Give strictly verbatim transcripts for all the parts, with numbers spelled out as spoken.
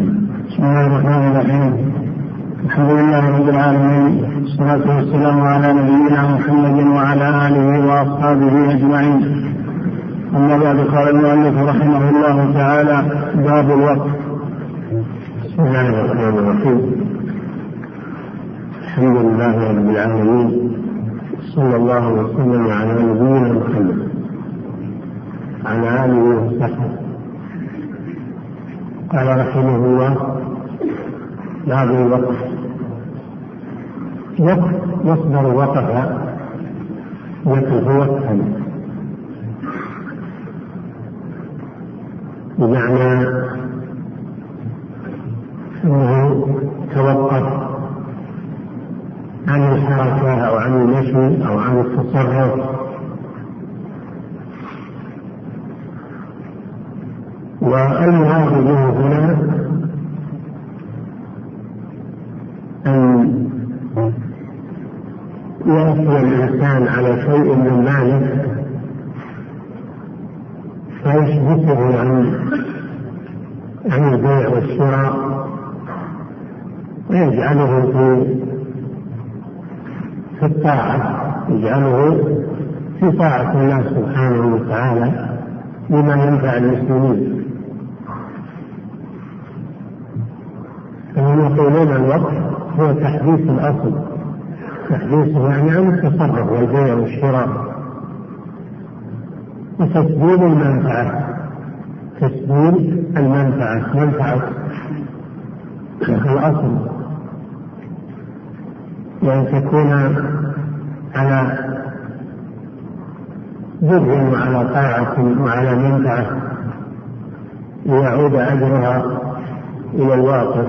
بسم الله الرحمن الرحيم. الحمد لله رب العالمين، والصلاة والسلام على نبينا محمد وعلى آله وأصحابه أجمعين. أما بعد، قال المؤلف رحمه الله تعالى: باب الوقت. بسم الله الرحمن الرحيم. الحمد لله رب العالمين، صلى الله وسلم على نبينا محمد على آله وصحبه. قال رحمه الله: باب الوقت. وقت مصدر وقف يقف وقفا، بمعنى أنه توقف عن الحركة أو عن المشي أو عن التصرف. والمراد به هنا أن يأتي الإنسان على شيء من ماله فيشبكه عن عن البيع والشراء ويجعله في في الطاعة، يجعله في طاعة الله سبحانه وتعالى بما ينفع المسلمين. فهم يقولون الوقت هو تحديث الأصل، تحديثه يعني عن التصرف والبيع والشراء، وتسبيل المنفعة، تسبيل المنفعة، منفعة الأصل، وأن تكون على بر وعلى طاعة وعلى منفعة ليعود أجرها إلى الواقف.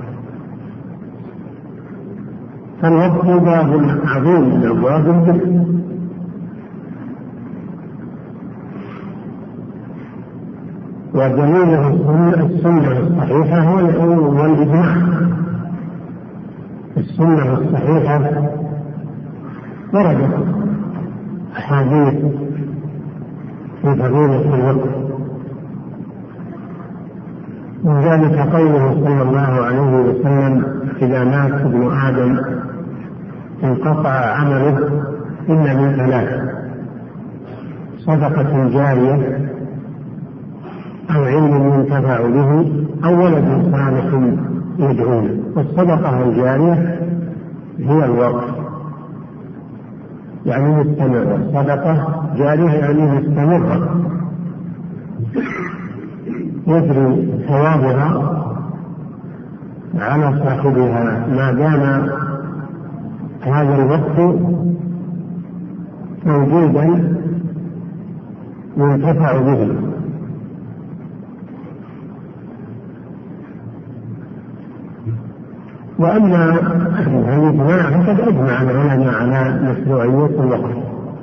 فالوقت باب عظيم من أبواب الذكر، ودليله السنة الصحيحة هو الإجماع. السنة الصحيحة وردت أحاديث في فضيلة الوقت، من ذلك قوله صلى الله عليه وسلم: إذا مات ابن آدم انقطع عمله إلا من ثلاث: صدقة جارية، أو علم ينتفع به، أو ولد صالح يدعو له. والصدقة الجارية هي الوقت، يعني مستمرة. الصدقة جارية يعني مستمرة، يجري ثوابها على صاحبها ما دام هذا الوقت موجودا ينتفع به. وأما الإجماع فقد أجمع العلماء على مشروعية الوقت،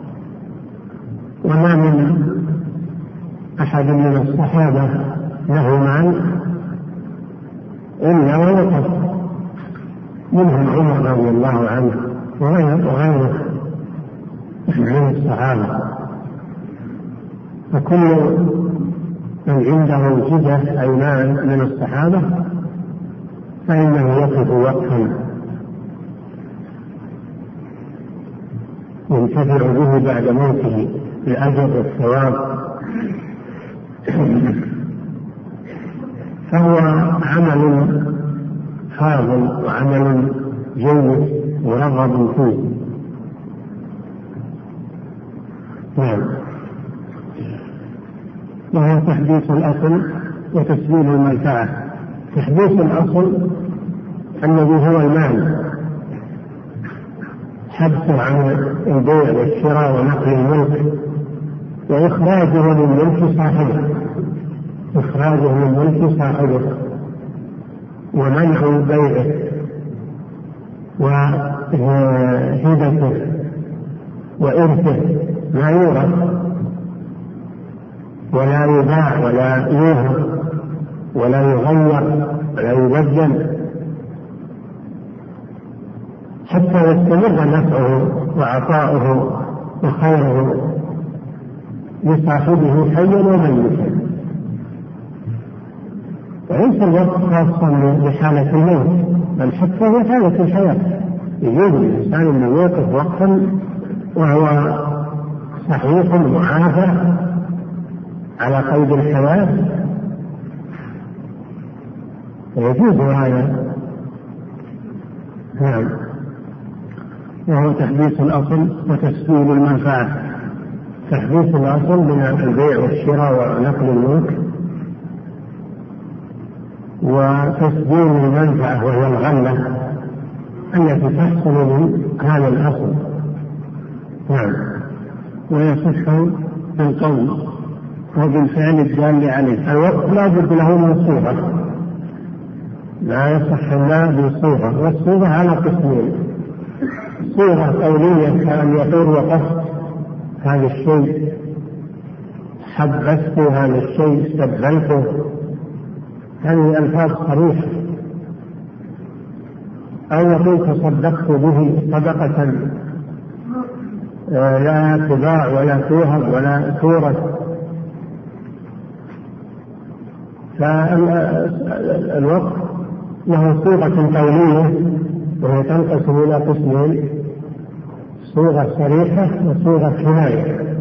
وما من أحد من الصحابة له مال إلا ووقف، منهم عمر رضي الله عنه وغيره من الصحابة. فكل من عنده جدة أي مال من الصحابة فإنه يقف وقفا ينتفع به بعد موته الأجر والثواب. فهو عمل فاضل وعمل جيد مرغب فيه. نعم. وهو تحديث الأصل وتسبيل المنفعة. تحديث الأصل الذي هو المال، حبسه عن البيع والشراء ونقل الملك، وإخراجه من ملك صاحبه، إخراجه من ملك صاحبه ومنع بيعه وهبته وإرثه، لا يورث ولا يباع ولا يوهب ولا يغير ولا يبدل حتى يستمر نفعه وعطاؤه وخيره لصاحبه حيا وميتا. وليس الوقت خاصا بحالة الموت، بل حتى في حالة الحياة يجوز الإنسان أن يوقف وقتا وهو صحيح معافى على قيد الحياة، ويجوز هذا. نعم. وهو تحديث الأصل وتسجيل المنفعة. تحديث الأصل من البيع والشراء ونقل الملك، وتسجيل المنفعة وهي الغلة التي تحصل من هذا الأصل. نعم. ويصح بالقول وبالفعل الدال عليه. الوقت لا بد له من صيغة، لا يصح إلا بالصيغة، والصيغة على قسمين: صيغة قولية كأن يقول وقفت هذا الشيء، حبست هذا الشيء، استبدلته، هذه ألفاظ صريحة. أو يقول تصدقت به صدقة لا تباع ولا توهب ولا تورث. فالوقت له صيغة قولية وهي تنقسم إلى قسمين: صيغة صريحة وصيغة كناية.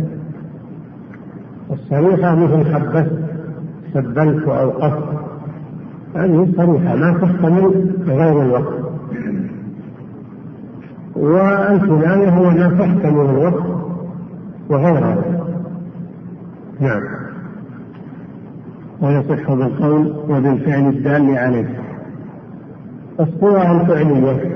الصريحة مثل حبست، سبلت، وأوقفت، هذه صريحة ما تحتمل غير الوقت. والكناية هو ما تحتمل الوقت وغيره. نعم. ويصح بالقول وبالفعل الدال عليه. الصيغة الفعلية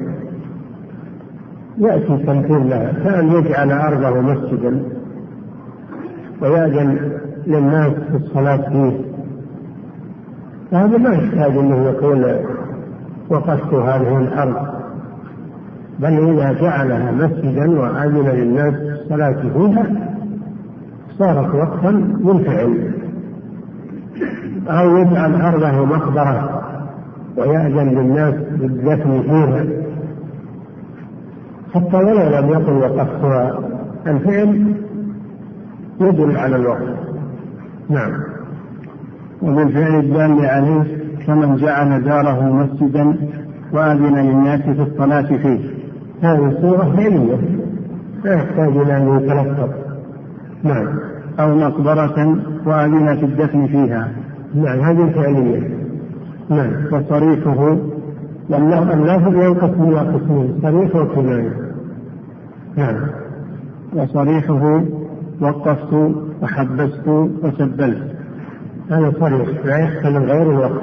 يأتي تمثيل لها، كأن يجعل أرضه مسجدا ويأذن للناس في الصلاة فيه، فهذا ما يحتاج أنه يقول وقفت هذه الأرض، بل إذا جعلها مسجدا وأذن للناس في الصلاة فيها صارت وقتا منفعل. أو يجعل أرضه مقبرة ويأذن للناس بالدفن فيها، حتى ولو لم يقل وقفتها، الفعل يدل على الوقت. نعم. وبالفعل الدال عليه كمن جعل داره مسجدا وأذن للناس في الصلاة فيه. هذه صورة فعلية لا يحتاج إلى أن يتلفظ. نعم. أو مقبرة وأذن في الدفن فيها. نعم، هذه فعلية. نعم. وصريحه اللفظ ينقسم إلى قسمين: صريح وكناية. نعم. وصريحه وقفت وحبست وسبلت، هذا صريح لا يحتمل غير الوقت.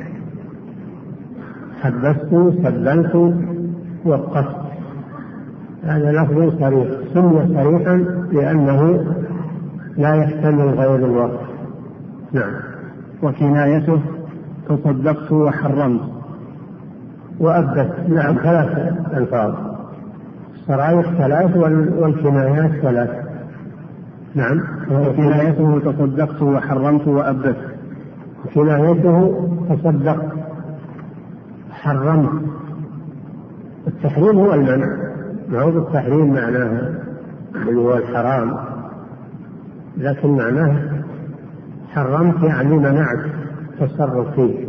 حبست، سبلت، وقفت، هذا لفظ صريح، سمي صريحا لأنه لا يحتمل غير الوقت. نعم. وكنايته تصدقت وحرمت وأبت. نعم، ثلاث ألفاظ: الصرايح ثلاث والكنايات ثلاث. نعم. وكنايته تصدقت وحرمت وأبت. كنايته تصدقت، حرمت. التحريم هو المنع، ما هو بالتحريم معناها اللي هو الحرام، لكن معناه حرمت يعني منعت التصرف فيه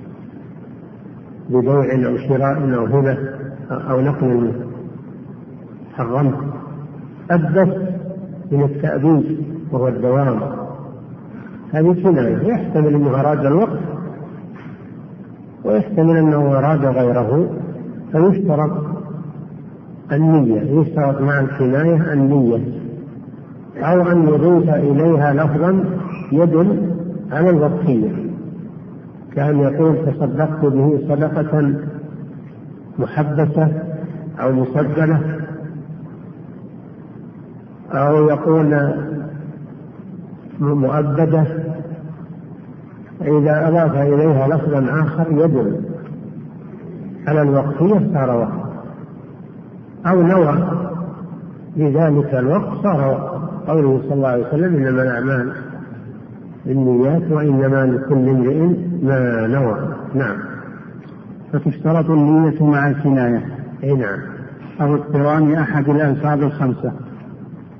ببيع أو شراء أو هبة أو نقل. حرمت. أبت من التأبيد وهو الدوام، هذه كناية يحتمل أنه أراد الوقت ويحتمل أنه أراد غيره، فيشترط النية، يشترط مع الكناية النية، أو أن يضيف إليها لفظا يدل على الوقتية، كأن يقول تصدقت به صدقة محبسة أو مسجلة، أو يقول مؤبدة. إذا أضاف إليها لفظا آخر يدل على الوقتية صار وقت، أو نوى لذلك الوقت صار وقت. قوله صلى الله عليه وسلم: إنما الأعمال بالنيات وإنما لكل امرئ ما نوى. نعم. فتشترط النية مع الكناية. أي نعم. أو اقتران أحد الألفاظ الخمسة.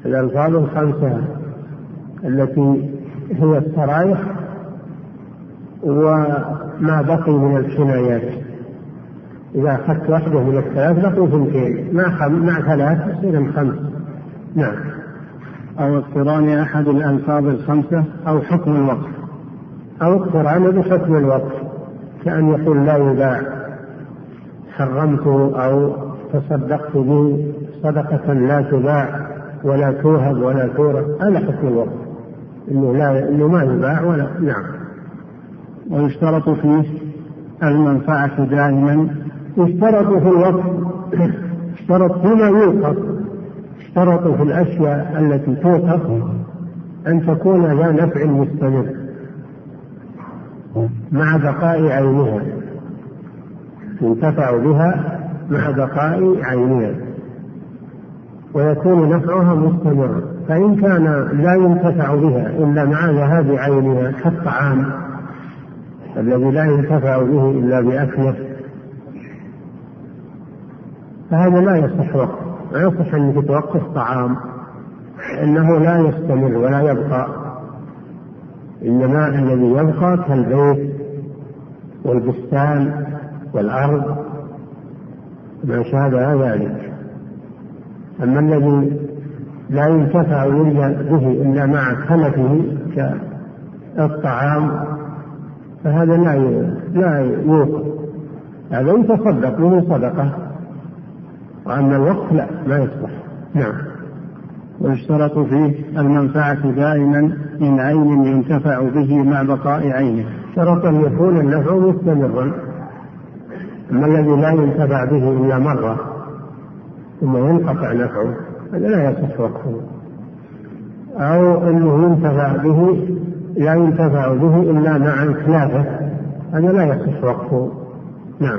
الألفاظ الخمسة التي هي الصرايح وما بقي من الكنايات. إذا أخذت واحدة من الثلاث بقي ثنتين، مع مع ثلاث يصير خمس. نعم. أو اقتران أحد الألفاظ الخمسة أو حكم الوقف. أو اقتران بحكم الوقف، كأن يقول لا يباع، حرمته أو تصدقت به صدقة لا تباع ولا توهب ولا تورث، هذا حكم الوقف، إنه لا إنه ما يباع ولا. نعم. ويشترط فيه المنفعة دائما. يشترط في الوقف، اشترط فيما يوقف، اشترط في الأشياء التي توقف أن تكون ذا نفع مستمر مع بقاء عينها، ينتفع بها مع بقاء عينها ويكون نفعها مستمرا. فإن كان لا ينتفع بها إلا مع ذهاب عينها، كالطعام الذي لا ينتفع به إلا بأكله، فهذا لا يصح وقف. لا يصح أن توقف طعام، إنه لا يستمر ولا يبقى، إنما الذي يبقى كالبيت والبستان والأرض ما شابه ذلك. أما الذي لا ينتفع به إلا مع تلفه كالطعام فهذا لا لا يوقف، هذا يتصدق به صدقة، وأما الوقف لا ما يصلح. نعم. ويشترط فيه المنفعة دائما من عين ينتفع به مع بقاء عينه. شرط أن يكون النفع مستمرا. أما الذي لا ينتفع به إلا مرة ثم ينقطع نفعه هذا لا يصح وقفه. أو أنه ينتفع به لا ينتفع به إلا مع إتلافه، هذا لا يصح وقفه. نعم.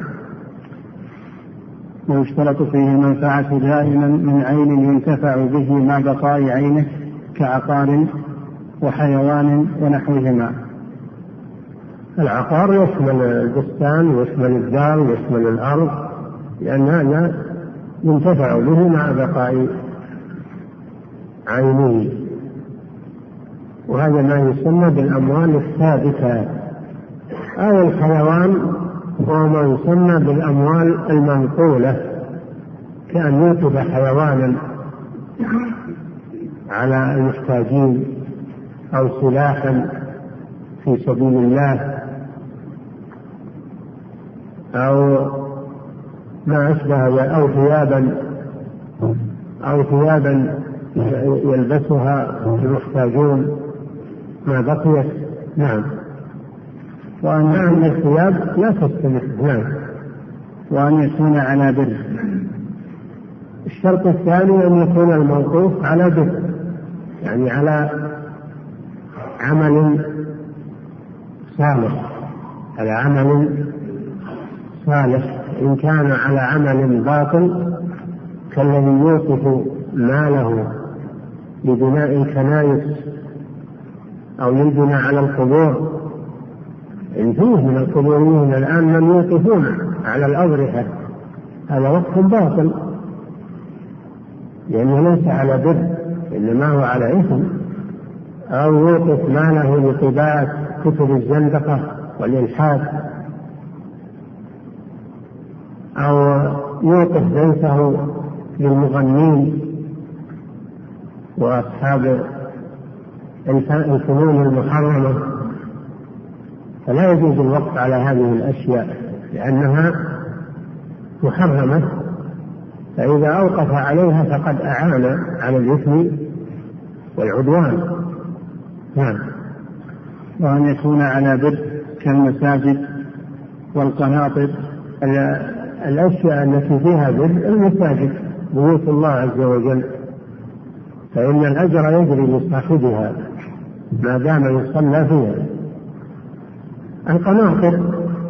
ويشترط فيه المنفعة دائما من عين ينتفع به مع بقاء عينه كعقار وحيوان ونحوهما. العقار يشمل البستان ويشمل الدار ويشمل الأرض، لأن هذا ينتفع به مع بقاء عينه، وهذا ما يسمى بالأموال الثابتة. أو الحيوان وهو ما يسمى بالأموال المنقولة، كأن يوقف حيوانا على المحتاجين أو سلاحا في سبيل الله أو ما أشبه، أو ثيابا أو ثيابا يلبسها المحتاجون ما بقيت. نعم. وأن نعم الثياب لا تستمر. نعم. وأن يكون على بر. الشرط الثاني أن يكون الموقوف على بر، يعني على عمل صالح، على عمل صالح. إن كان على عمل باطل كالذي يوقف ماله لبناء الكنائس أو للبناء على القبور، إن فيه من القبوريين الآن من يوقفون على الأضرحة، هذا وقف باطل لأنه ليس على بر إنما هو على إثم. أو يوقف ماله لطباعة كتب الزندقة والإلحاد، أو يوقف بيته للمغنين وأصحاب الفنون المحرمة، فلا يجوز الوقف على هذه الأشياء لأنها محرمة، فإذا أوقف عليها فقد أعان على الإثم والعدوان. نعم. وأن يكون على بر كالمساجد والقناطر. الأشياء التي فيها بر المساجد بيوت الله عز وجل، فإن الأجر يجري لصاحبها ما دام يصلى فيها. القناطر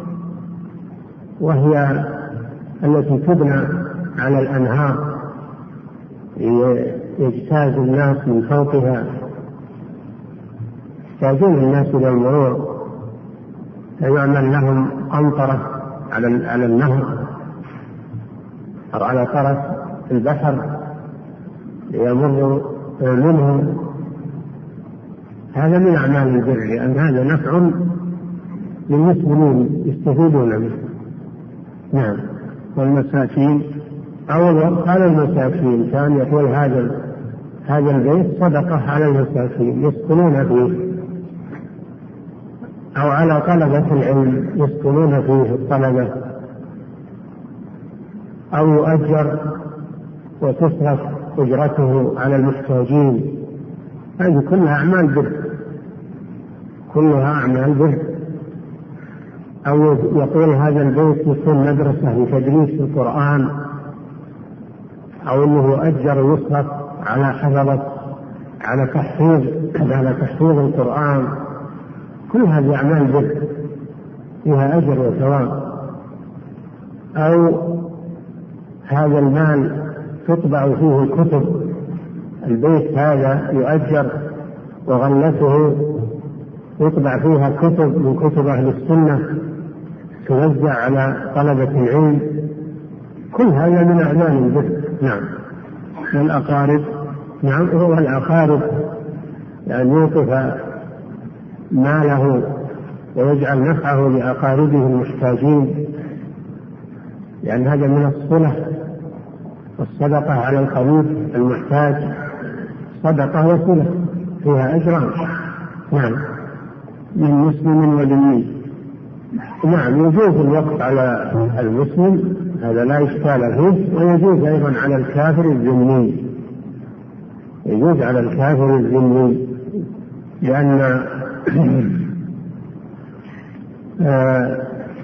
وهي التي تبنى على الأنهار يجتاز الناس من فوقها، يحتاجون الناس إلى المرور، فيعمل لهم قنطرة على النهر أو على طرف البحر ليمر منه. هذا من أعمال البر، لأن هذا نفع للمسلمين يستفيدون منه. نعم. والمساكين أول وقت على المساكين، كان يقول هذا هذا البيت صدقة على المساكين يسكنون فيه، أو على طلبة العلم يسكنون فيه الطلبة، أو يؤجر وتصرف أجرته على المحتاجين. هذه كلها أعمال بر، كلها أعمال بر. أو يقول هذا البيت يكون مدرسة لتدريس القرآن، أو أنه يؤجر ويصرف على حفظة على تحفيظ على تحفيظ القرآن. كل هذه أعمال بر فيها أجر وثواب. أو هذا المال تطبع فيه الكتب، البيت هذا يؤجر وغلته يطبع فيها كتب من كتب أهل السنة توزع على طلبة العلم. كل هذا من أعمال البر. نعم. والأقارب. نعم. هو الأقارب يعني يوقف ماله ويجعل نفعه لأقاربه المحتاجين، لأن هذا من الصلة والصدقة على القريب المحتاج، صدقة وصلة فيها أجران. نعم. من مسلم وذمي. نعم. يجوز الوقف على المسلم، هذا لا إشكال فيه، ويجوز أيضا على الكافر الذمي، يجوز على الكافر الذمي، لأن آه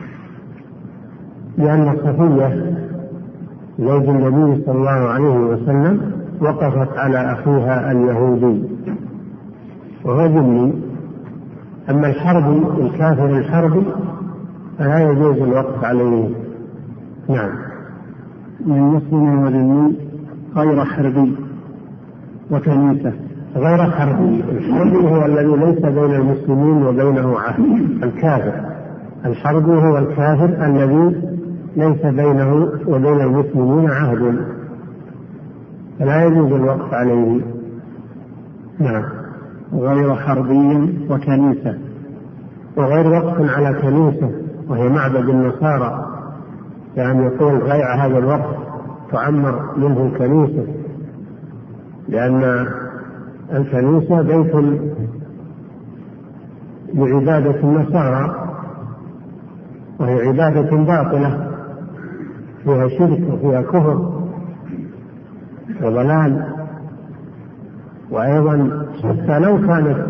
لأن صفية زوج النبي صلى الله عليه وسلم وقفت على أخيها اليهودي وهو ذمي. أما الحربي الكافر الحربي فلا يجوز الوقف عليه. نعم. من مسلم وذمي غير حربي وكنيسة. غير حربي، الحربي هو الذي ليس بين المسلمين وبينه عهد. الكافر الحربي هو الكافر الذي ليس بينه وبين المسلمين عهد، فلا يجوز الوقف عليه. نعم. غير حربي وكنيسة. وغير وقف على كنيسة وهي معبد النصارى، يعني يقول غير هذا الوقت تعمر منه الكنيسة، لأن الكنيسة بيت لعبادة النصارى، وهي عبادة باطلة فيها شرك وفيها كفر وضلال. وأيضا حتى لو كانت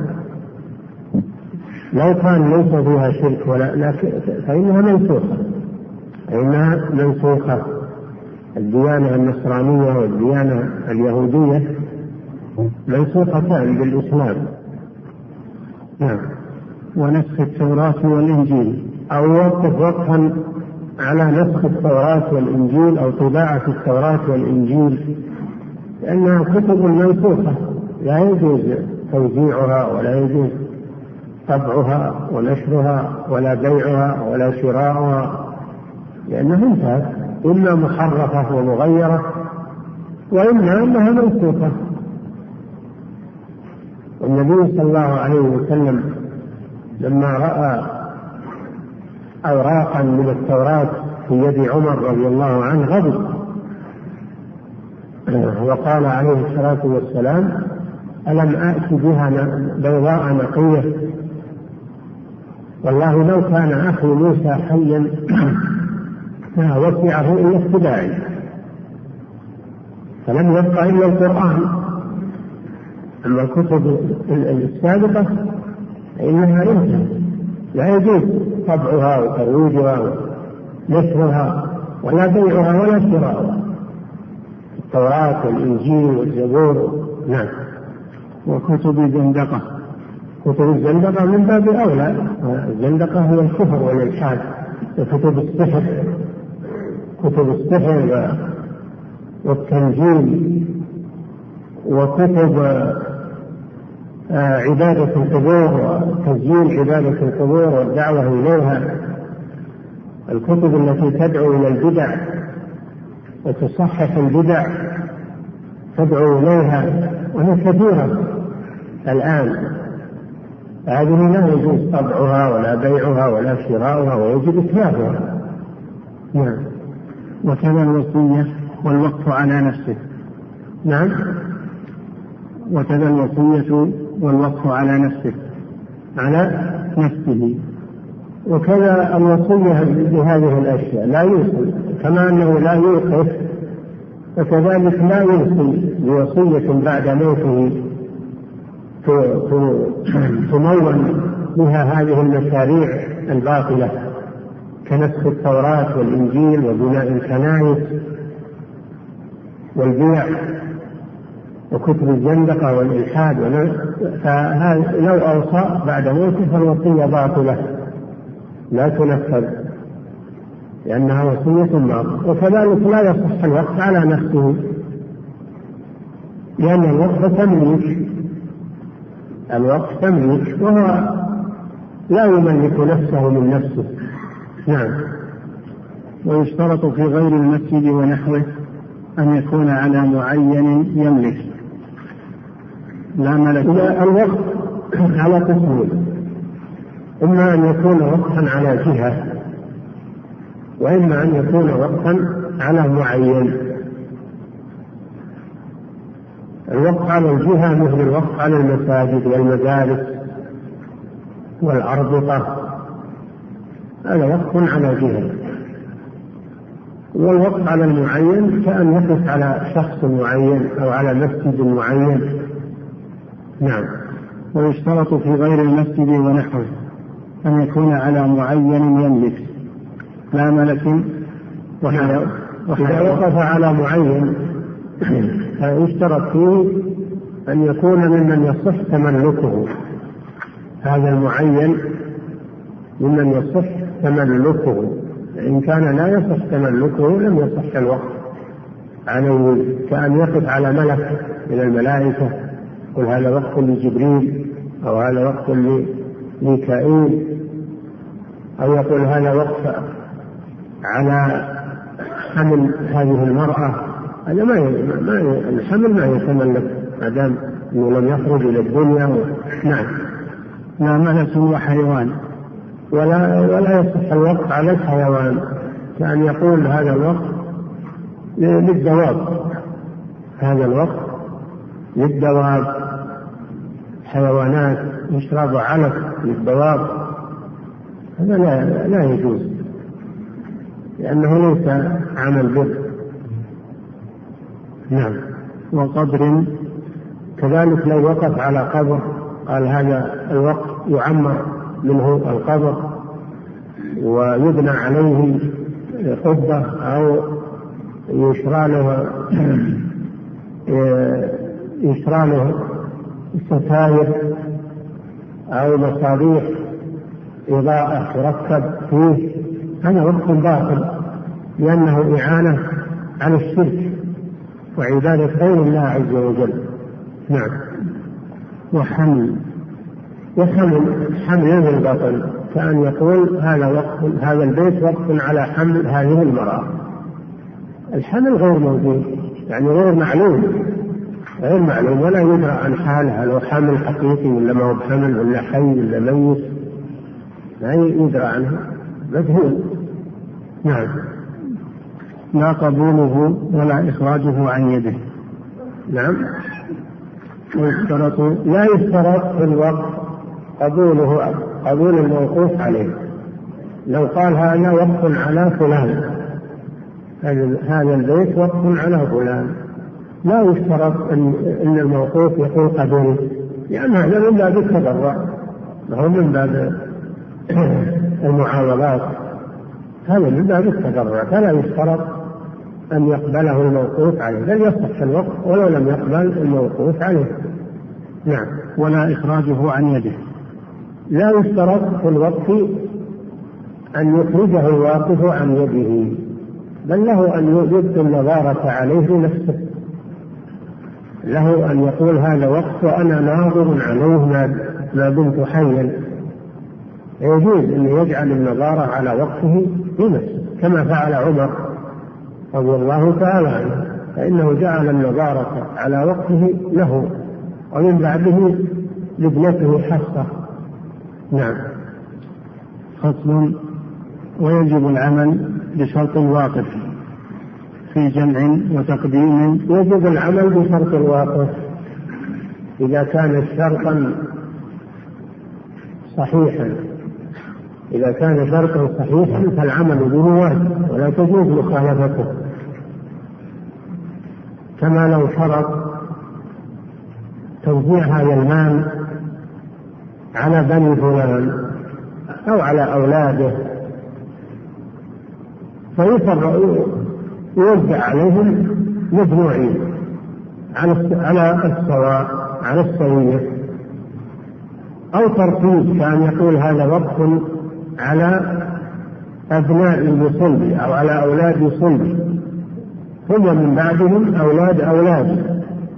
لو كان ليس فيها شرك ولا لكن فإنها منسوخة، فإنها منسوخة. الديانة النصرانية والديانة اليهودية منسوختان بالإسلام. نعم. ونسخ التوراة والإنجيل. أو يوقف وقفا على نسخ التوراة والإنجيل أو طباعة التوراة والإنجيل، لأنها كتب منسوخة لا يجوز توزيعها ولا يجوز طبعها ونشرها ولا بيعها ولا شراؤها، لأنها انتهت، إما محرفة ومغيرة وإما أنها منسوخة. والنبي صلى الله عليه وسلم لما رأى أوراقا من التوراة في يد عمر رضي الله عنه غضب، وقال عليه الصلاة والسلام: ألم آت بها بيضاء نقية؟ والله لو كان أخي موسى حيا ما وسعه إلا اتباعي. فلم يبق إلا القرآن. أما الكتب السابقة فإنها انتهت، لا يجوز طبعها وترويجها ونشرها ولا بيعها ولا شراؤها، التوراة والإنجيل والزبور. نعم. وكتب الزندقة. كتب الزندقة من باب أولى، الزندقة هو الكفر والإلحاد. وكتب السحر، كتب السحر والتنجيم، وكتب عبادة القبور وتسجيل عبادة القبور والدعوة إليها، الكتب التي تدعو إلى البدع وتصحح البدع تدعو إليها، وهي كثيرة الآن. هذه لا يجوز طبعها ولا بيعها ولا شراؤها ويجب إتلافها. نعم. وكذا الوصية والوقف على نفسه. نعم. وكذا الوصية والوقف على نفسه على نفسه. وكذا الوصية بهذه الأشياء لا يوصي، كما أنه لا يوقف فكذلك لا يوصي بوصية بعد موته تمول بها هذه المشاريع الباطلة كنسخ التوراة والإنجيل وبناء الكنائس والبيع وكتب الزندقة والإلحاد. فهذا لو أوصى بعد موته فالوصية باطلة لا تنفذ لأنها وصية باطلة. وكذلك لا يصح الوقف على نفسه لأن الوقف تمليك، الوقف تمليك وهو لا يملك نفسه من نفسه. نعم. ويشترط في غير المسجد ونحوه أن يكون على معين يملك لا ملك. الوقف على قسمين، إما أن يكون وقفا على جهة وإما أن يكون وقفا على معين. الوقف على الجهة مثل الوقف على المساجد والمدارس والأربطة، هذا وقف على جهة. والوقف على المعين كأن يقف على شخص معين أو على مسجد معين. نعم. ويشترط في غير المسجد ونحوه أن يكون على معين يملك لا ملك. إذا وقف على معين فيشترط فيه أن يكون ممن يصح تملكه، هذا المعين ممن يصح تملكه. إن كان لا يصح تملكه لم يصح الوقف عليه، كأن يقف على ملك من الملائكة يقول هذا وقف لجبريل أو هذا وقف لميكائيل، أو يقول هذا وقف على حمل هذه المرأة. هذا ما ما الحمل ما يتملك ما دام انه لم يخرج الى الدنيا و... نعم. لا ملك وحيوان. ولا ولا يصح الوقف على الحيوان، كأن يقول هذا الوقف للدواب، هذا الوقف للدواب، حيوانات يشرب علف للدواب، هذا لا لا يجوز لأنه ليس عمل بر. نعم. وقبر كذلك لو وقف على قبر قال هذا الوقف يعمر منه القبر ويبنى عليه قبة أو يشرى له يشرى له ستاير أو مصابيح إضاءة تركب فيه، هذا وقف باطل لأنه إعانة على الشرك وعبادة غير الله عز وجل. نعم. وحمل وحمل حمل من البطن، كأن يقول هذا وقف هذا البيت وقف على حمل هذه المرأة. الحمل غير موجود يعني غير معلوم غير معلوم ولا يدرى عن حالها، لو حمل حقيقي ولا ما هو بحمل ولا حي ولا ميت لا يدرى عنه، مجهول. نعم. لا قبوله ولا إخراجه عن يده. نعم. ويشترط لا يشترط في الوقف قبوله قبول الموقوف عليه. لو قال هذا وقف على فلان، هذا البيت وقف على فلان، لا يشترط ان ان الموقوف يقول قبوله، لأن هذا من باب التبرع وهو من باب المعاوضات، هذا من باب التبرع، فلا يشترط أن يقبله الموقوف عليه، بل يصح الوقف ولو لم يقبل الموقوف عليه. نعم. ولا إخراجه عن يده. لا يشترط في الوقف أن يخرجه الواقف عن يده، بل له أن يبدي النظارة عليه بنفسه، له أن يقول هذا وقف وأنا ناظر عليه ما دمت حيا، يجوز أن يجعل النظارة على وقفه بنفسه كما فعل عمر رضي الله تعالى عنه، فإنه جعل النظارة على وقفه له، ومن بعده لابنته حفصة نعم. فصل. ويجب العمل بشرط الواقف في جمع وتقديم. يجب العمل بشرط الواقف إذا كان شرطا صحيحا، إذا كان شرطا صحيحا فالعمل به واجب ولا تجوز مخالفته، كما لو شرط توزيع هذا المال على بني فلان أو على أولاده، فيوزع عليهم مجموعين على السواء على السوية، أو ترتيب كان يقول هذا وقف على أبناء بصلب أو على أولاد صلب ثم من بعدهم أولاد أولاد،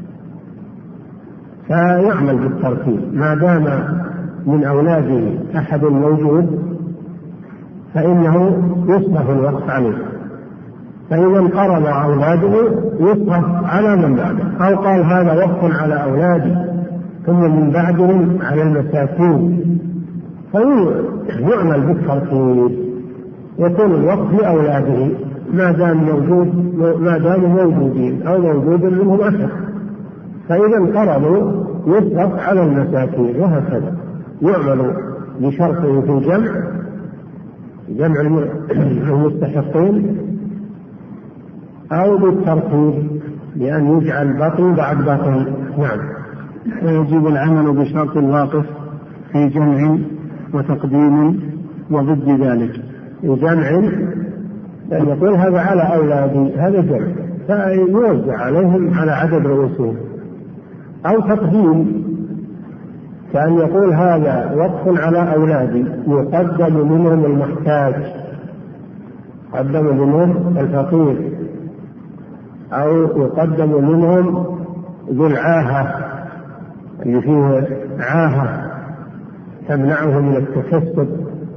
فيعمل بالترتيب ما دام من أولاده أحد موجود فإنه يصرف الوقف عليه، فإذا انقرض أولاده يصرف على من بعده، أو قال هذا وقف على أولادي ثم من بعدهم على المساكين، فيعمل بالترتيب، يكون الوقف لأولاده ما دام موجود ما دام موجودين أو موجود منهم أحد، فإذا انقرضوا يصرف على المساكين، وهكذا يعمل بشرطه في الجمع جمع المستحقين أو بالترتيب بأن يجعل بطن بعد بطن. نعم. ويجب العمل بشرط الواقف في جمع وتقديم وضد ذلك. جمع يعني يقول هذا على أولادي هذا جمع فيوزع عليهم على عدد رؤوسهم، أو تقديم كأن يقول هذا وقف على أولادي يقدم منهم المحتاج، يقدم منهم الفقير، أو يقدم منهم ذو العاهة اللي فيه عاهة تمنعه من التكسب،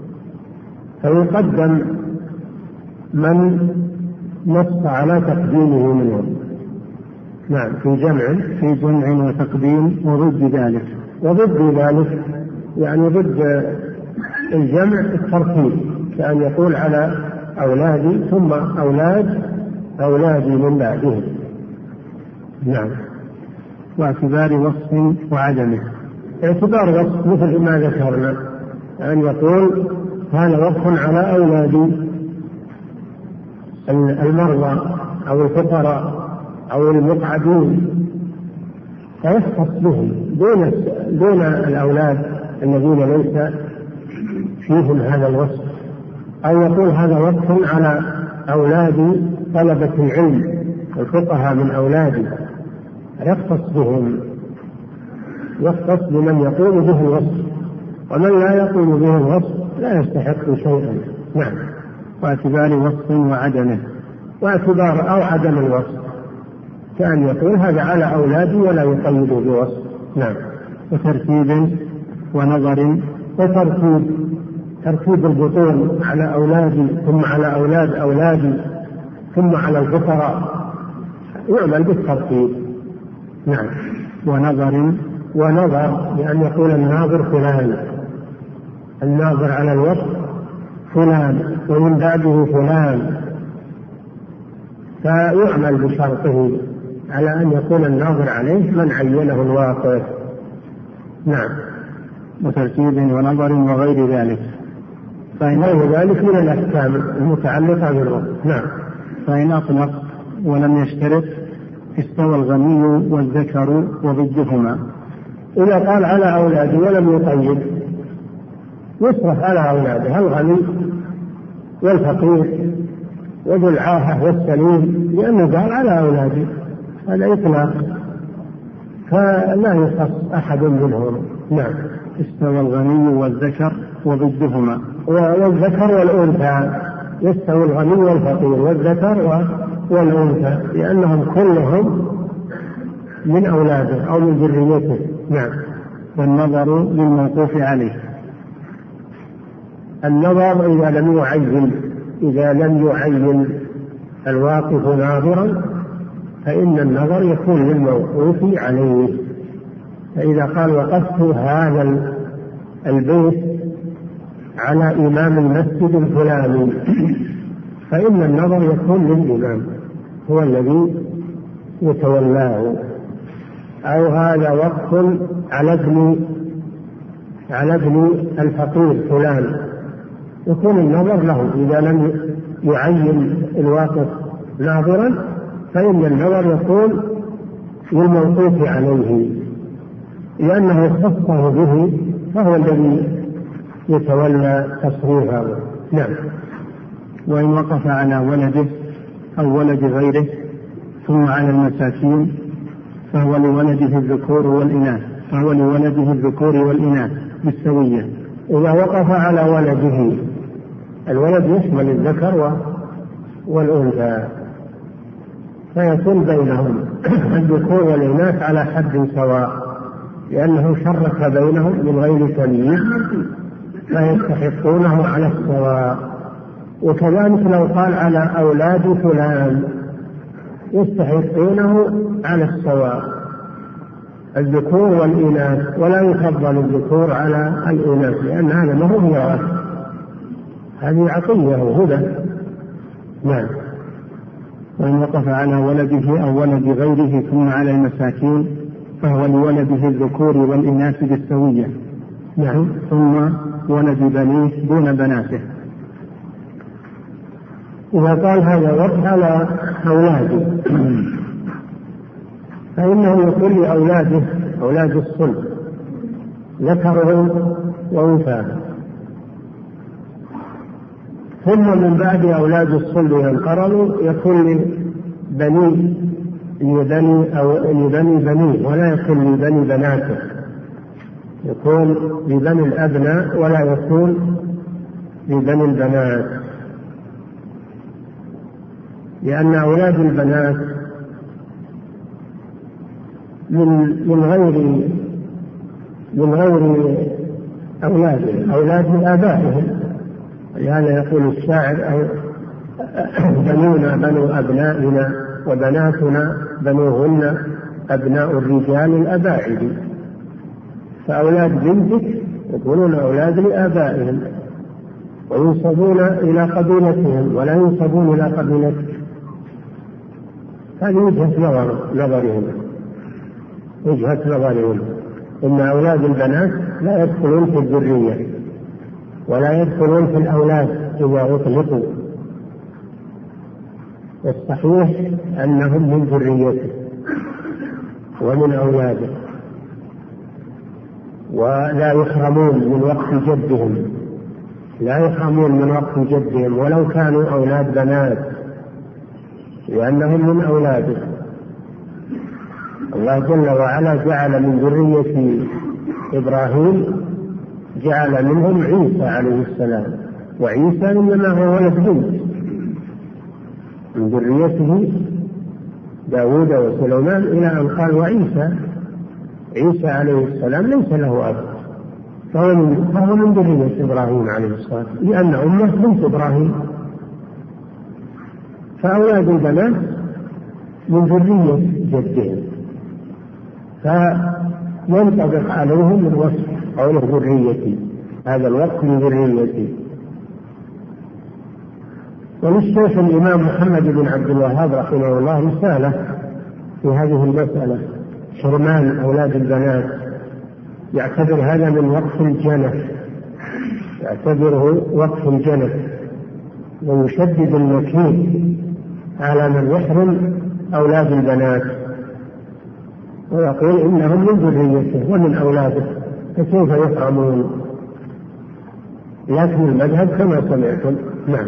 فيقدم من نص على تقديمه منهم. نعم. في جمع في جمع وتقديم وضد ذلك. وضد ذلك يعني ضد الجمع الترتيب، كأن يقول على أولادي ثم أولاد أولادي من بعدهم. نعم. واعتبار وصف وعدمه. اعتبار وصف مثل ما ذكرنا، أن يقول هذا وصف على أولادي المرضى أو الفقراء أو المقعدين، فيختص بهم دون دون الأولاد الذين ليس فيهم هذا الوصف، أو يقول هذا وصف على أولاد طلبة العلم الفقهاء من أولادي، يختص بهم، يختص بمن يقوم به الوصف، ومن لا يقوم به الوصف لا يستحق شيئا. نعم. واعتبار وصف وعدمه. واعتبار أو عدم الوصف، كأن يقول هذا على أولادي ولا يقيد بوصف. نعم. وترتيب ونظر. وترتيب ترتيب البطون على أولادي ثم على أولاد أولادي ثم على الفقراء، يعمل بالترتيب. نعم. ونظر. ونظر لأن يقول الناظر فلان، الناظر على الوصف فلان ومن بعده فلان، فيعمل بشرطه على أن يكون الناظر عليه من عينه الواقف. نعم. وترتيب ونظر وغير ذلك. فإن غير ذلك من الأحكام المتعلقة بالوصف. نعم. فإن أطلق ولم يشترط استوى الغني والذكر وضدهما. إذا قال على أولاده ولم يقيد يصرف على أولاده الغني والفقير وذو العاهة والسليم، لأنه قال على أولاده، هذا إطلاق فلا يخص أحد منهم. نعم. استوى الغني والذكر وضدهما. والذكر والأنثى، يستوي الغني والفقير والذكر والأنثى، لأنهم كلهم من أولاده أو من ذريته. نعم. والنظر للموقوف عليه. النظر إذا لم يعين إذا لم يعين الواقف ناظرا فإن النظر يكون للموقوف عليه. فإذا قال وقفت هذا البيت على إمام المسجد الفلاني، فإن النظر يكون للإمام، هو الذي يتولاه. أو هذا وقف على ابن على ابن الفقير فلان، يكون النظر له. إذا لم يعين الواقف ناظرا فإن النظر يكون للموقوف عليه، لأنه خصه به، فهو الذي يتولى تصريفه. نعم. وإن وقف على ولده أو ولد غيره ثم على المساكين فهو لولده الذكور والإناث فهو لولده الذكور والإناث بالسوية. إذا وقف على ولده، الولد يشمل الذكر والأنثى، فيكون بينهم الذكور والإناث على حد سواء، لأنه شرك بينهم من غير تمييز، فيستحقونه على السواء. وكذلك لو قال على أولاد فلان يستحقونه على السواء، الذكور والإناث، ولا يفضل الذكور على الإناث، لأن هذا ما هو ميراث، هذه عطية وهدى. نعم. وإن وقف على ولده أو ولد غيره ثم على المساكين فهو لولده الذكور والإناث بالسوية. نعم. ثم ولد بنيه دون بناته. إذا قال هذا وقف على أولاده فإنه يقول لأولاده أولاد الصلب ذكرهم وأنثاهم، ثم من بعد أولاد الصلب ينقرضوا يكون لبني لبني أو لبني بنيه، ولا يكون لبني بناته، يكون لبني الأبناء ولا يكون لبني البنات، لأن أولاد البنات من من غير من غير أولادهم، أولاد آبائهم. لهذا يقول الشاعر: بنونا بنو أبنائنا وبناتنا بنوهن أبناء الرجال الأباعد. فأولاد بنتك يكونون أولاد لآبائهم وينسبون إلى قبيلتهم ولا ينسبون إلى قبيلتك. هذه وجهة نظر نظرهم وجهة نظرهم إن أولاد البنات لا يدخلون في الذرية ولا يدخلون في الأولاد إذا أطلقوا، والصحيح أنهم من ذريته ومن أولاده، ولا يحرمون من وقت جدهم، لا يحرمون من وقت جدهم ولو كانوا أولاد بنات، لأنهم من أولاده. الله جل وعلا جعل من ذرية إبراهيم جعل منهم عيسى عليه السلام، وعيسى إنما هو ولد بنت، من ذريته داود وسليمان إلى أن قال وعيسى عيسى عليه السلام ليس له أب، فهو من, فهو من ذرية إبراهيم عليه السلام، لأن أمه بنت إبراهيم. فأولاد البنات من ذرية جدهم، فينطبق عليهم الوصف قوله ذريتي، هذا الوصف من ذريتي. وللشيخ الإمام محمد بن عبد الوهاب رحمه الله رسالة في هذه المسألة، حرمان أولاد البنات، يعتبر هذا من وقف الجنة، يعتبره وقف الجنة، ويشدد النكير على من يحرم أولاد البنات، ويقول إنهم من ذريته ومن أولاده، فكيف يحرمون؟ لكن المذهب كما سمعتم. نعم.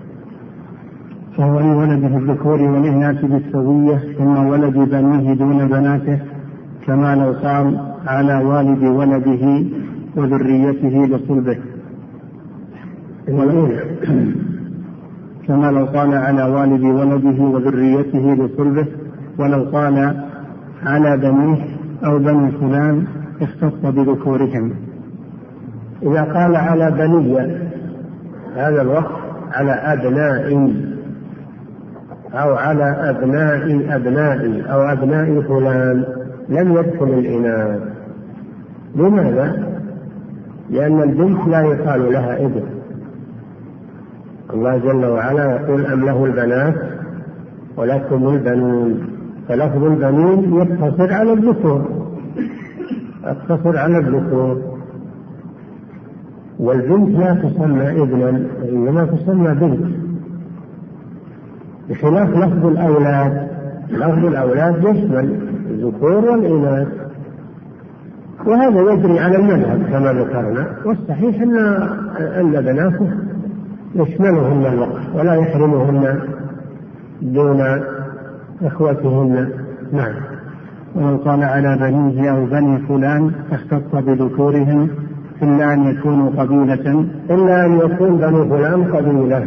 فهو لولده الذكور والإناث بالسوية، ثم ولد بنيه دون بناته، كما لو صار على والد ولده وذريته بصلبه، كما لو قال على والد ولده وذريته بصلبه، ولو قال على بنيه أو بني فلان اختص بذكورهم. إذا قال على بني هذا الوقت على أبناء أو على أبناء أبنائي أو أبناء فلان لم يدخل الإناث. لماذا؟ لأن البنت لا يقال لها ابن. الله جل وعلا يقول أم له البنات ولكم البنون، فلفظ البنين يقتصر على الذكور، يقتصر على الذكور، والبنت لا تسمى ابنا إنما تسمى بنت، بخلاف لفظ الأولاد. لفظ الأولاد يشمل الذكور والإناث، وهذا يجري على المذهب كما ذكرنا، والصحيح أن أن بناته يشملهن الوقت ولا يحرمهن دون إخوتهن. نعم. ولو قال على بنيه أو بني فلان اختص بذكورهم إلا أن يكونوا قبيلة، إلا أن يكون بني فلان قبيلة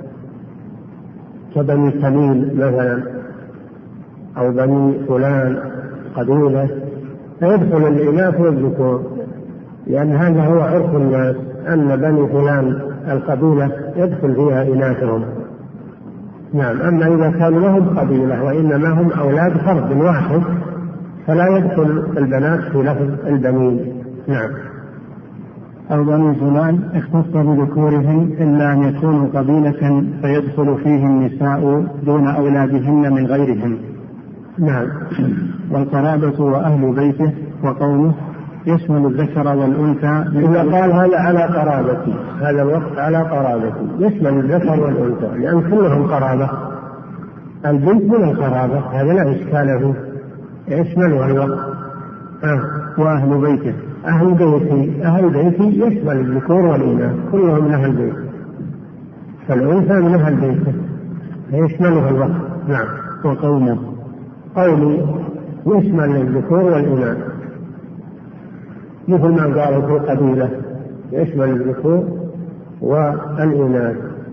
كبني تميم مثلا أو بني فلان قبيلة، فيدخل الإناث والذكور، لأن هذا هو عرف الناس أن بني فلان القبيلة يدخل فيها إناثهم. نعم. أما إذا كانوا لهم قبيلة وإنما هم أولاد فرد واحد فلا يدخل البنات في لفظ البنين. نعم. أو بني فلان اختص بذكورهم إلا أن يكونوا قبيلة فيدخل فيه النساء دون أولادهن من غيرهم. نعم. والقرابة وأهل بيته وقوله يشمل الذكر والأنثى. إذا قال هذا على قرابتي، هذا الوقت على قرابتي، يشمل الذكر والأنثى لأن كلهم قرابة. البنت من القرابة هذا لا إشكال فيه، يشملها الوقت. آه. وأهل بيته، أهل بيتي، أهل بيتي يشمل الذكور والإناث كلهم من أهل بيته، فالأنثى من أهل بيته يشملها الوقت. نعم. وقومه، قولي يشمل الذكور والإناث مثل ما قالوا في القبيلة يشمل الذكور والإناث.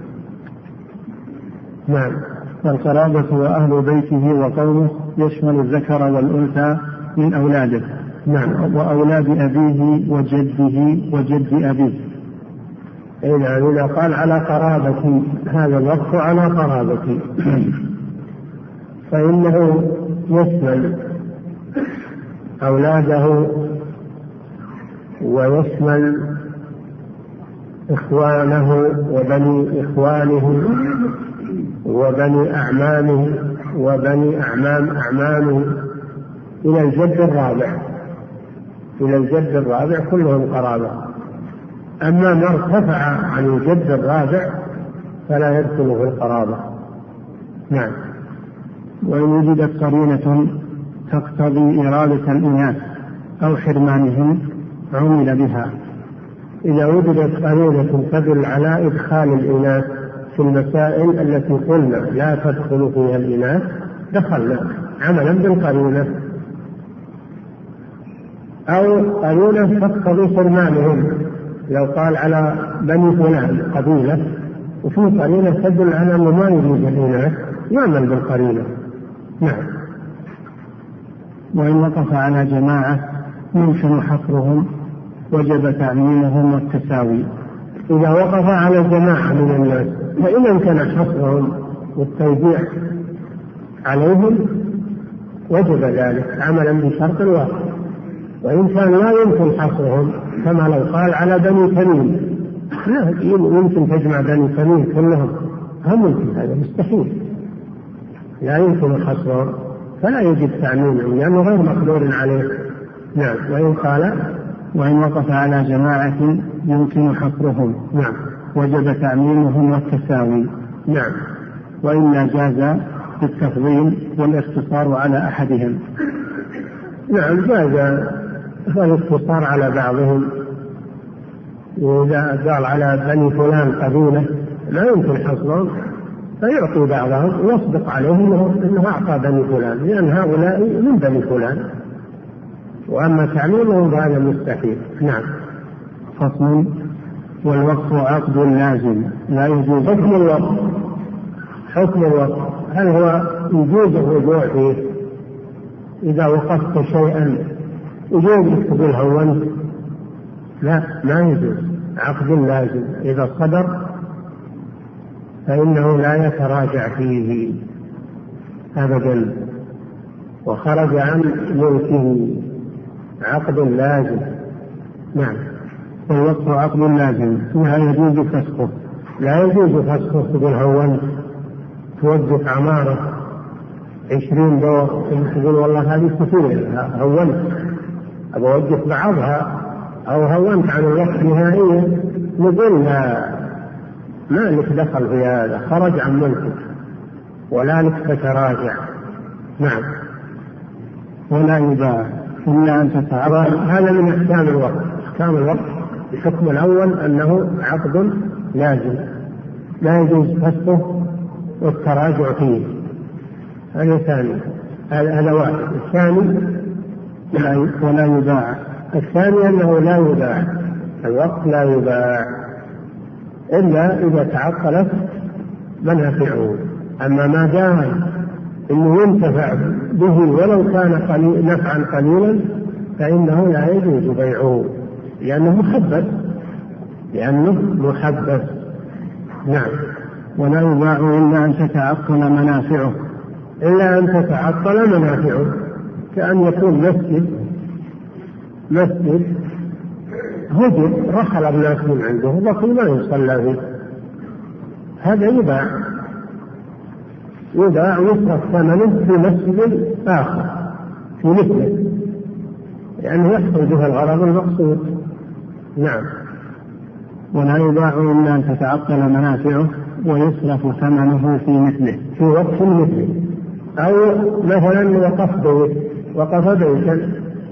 نعم. والقرابة وأهل بيته وقومه يشمل الذكر والأنثى من أولاده. نعم. وأولاد أبيه وجده وجد أبيه. إذا إذا قال على قرابتي هذا الوقف على قرابتي فإنه يشمل أولاده ويشمل إخوانه وبني إخوانه وبني أعمامه وبني أعمام أعمامه إلى الجد الرابع، إلى الجد الرابع كلهم قرابة. أما ما ارتفع عن الجد الرابع فلا يدخل في القرابة. نعم. وإن وجدت قرينة تقتضي إرادة الإناث أو حرمانهم عمل بها. إذا وجدت قرينة تدل على إدخال الإناث في المسائل التي قلنا لا تدخل فيها الإناث دخلنا عملا بالقرينة، أو قرينة تقتضي حرمانهم. لو قال على بني فلان قبيلة وفي قرينة تدل على أنه ما يوجد الإناث يعمل بالقرينة. نعم. وإن وقف على جماعة يمكن حصرهم وجب تعميمهم والتساوي. إذا وقف على جماعة من الناس فإن أمكن حصرهم والتوزيع عليهم وجب ذلك عملا بشرط الوقف، وإن كان لا يمكن حصرهم كما لو قال على بني تميم لا يمكن تجمع بني تميم كلهم، هم ممكن، هذا مستحيل لا يمكن حصرهم فلا يجب تعميمهم لأنه غير مقدور عليه. نعم. وإن قال وإن وقف على جماعة يمكن حصرهم نعم وجب تعميمهم والتساوي. نعم. وإلا جاز التفضيل والاقتصار على أحدهم. نعم جاز الاقتصار على بعضهم، إذا قال على بني فلان قبيلة لا يمكن حصرهم فيعطي بعضهم ويصدق عليهم أنه أعطى بني فلان لأن هؤلاء من بني فلان، وأما تعميمهم فهذا مستحيل. نعم. فصل. والوقف عقد لازم لا يجوز. حكم الوقف، حكم الوقف هل هو يجوز الرجوع فيه؟ إذا وقفت شيئا يجوز تقول هونت؟ لا، ما يجوز. عقد لازم إذا صدر فإنه لا يتراجع فيه أبدا وخرج عن ملكه، عقد لازم. نعم. والوقف عقد لازم فيها يجوز فسخه، لا يجوز فسخه تقول هونت توقف عمارة عشرين دور تقول والله هذه كثير هونت أبغى أوقف بعضها أو هونت عن الوقت نهائيا، نقول لا، ما لك دخل في هذا، خرج عن ملكك ولا لك تتراجع. نعم. ولا يباع إلا أن تتعرض. هذا من أحكام الوقت. أحكام الوقت الحكم الأول أنه عقد لازم لا يجوز فسخه والتراجع فيه، هذا ثاني، هذا واحد. الثاني ولا يباع. الثاني أنه لا يباع، الوقت لا يباع إلا إذا تعطلت منافعه. أما ما دام إنه ينتفع به ولو كان قليل نفعا قليلا فإنه لا يجوز بيعه لأنه محبس لأنه محبس. نعم. ولا يباع إلا أن تتعطل منافعه. إلا أن تتعطل منافعه، كأن يكون مسجد مسجد هجر رحل الناس من عنده بقي ما يصلى فيه، هذا يباع يباع ويصرف ثمنه في مسجد آخر في مثله لأنه يحصل به الغرض المقصود. نعم. ولا يباع إلا أن تتعطل منافعه ويصرف ثمنه في مثله في وقت مثله. أو مثلا وقف بيت وقف بيتا،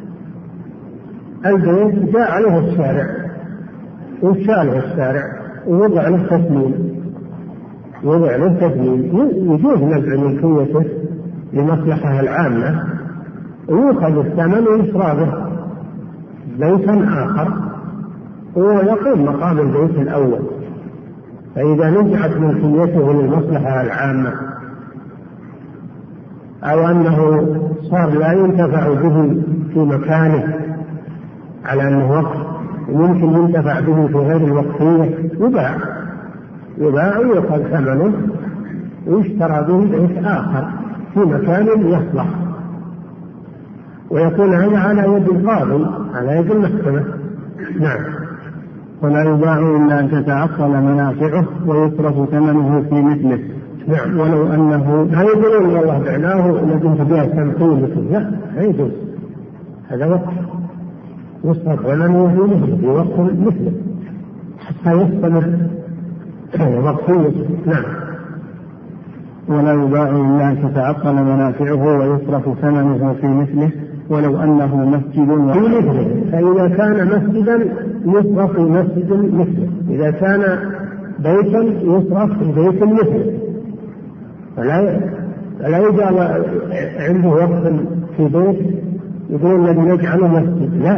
البيت جاء عليه الشارع وشاله الشارع ووضع له تثمين وضع له تثمين يجوز نزع ملكيته لمصلحة العامة ويؤخذ الثمن ويشرى به بيتا آخر ويقوم مقام البيت الأول. فإذا نزعت ملكيته للمصلحة العامة أو أنه صار لا ينتفع به في مكانه على أنه وقف وممكن ينتفع به في غير الوقفية يباع يباع ويؤخذ ثمنه ويشترى به بيت آخر في مكان يصلح، ويكون هذا على يد القاضي على يد المحكمة. نعم. ولا يباع إلا أن تتعطل منافعه ويصرف ثمنه في مثله. نعم. ولو أنه لا يقولون والله بعناه لكن تبيع تمثيل، لا لا يجوز، هذا وقف يصرف ثمنه في مثله في وقت مثله حتى يستمر وقفيته. نعم. ولا يباع إلا أن تتعطل منافعه ويصرف ثمنه في مثله ولو أنه مسجد في مثله. فإذا كان مسجدا يصرف في مسجد مثله، إذا كان بيتا يصرف في بيت مثله، فلا فلا يجعل عنده وقت في بيت يقول الذي نجعله مسجد، لا،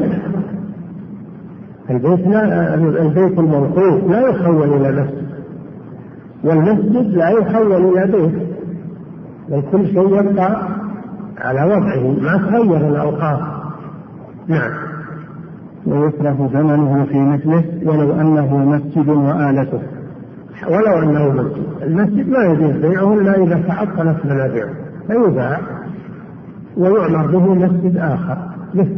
البيت لا، البيت الموقوف لا يحول إلى مسجد والمسجد لا يحول إلى بيت، بل كل شيء يبقى على وضعه ما تغير الأوقات. نعم. ويصرف ثمنه في مثله ولو أنه مسجد وآلته. ولو أنه مسجد، المسجد لا يجوز بيعه إلا إذا تعطلت منافعه فيباع ويعمر به مسجد آخر مثل.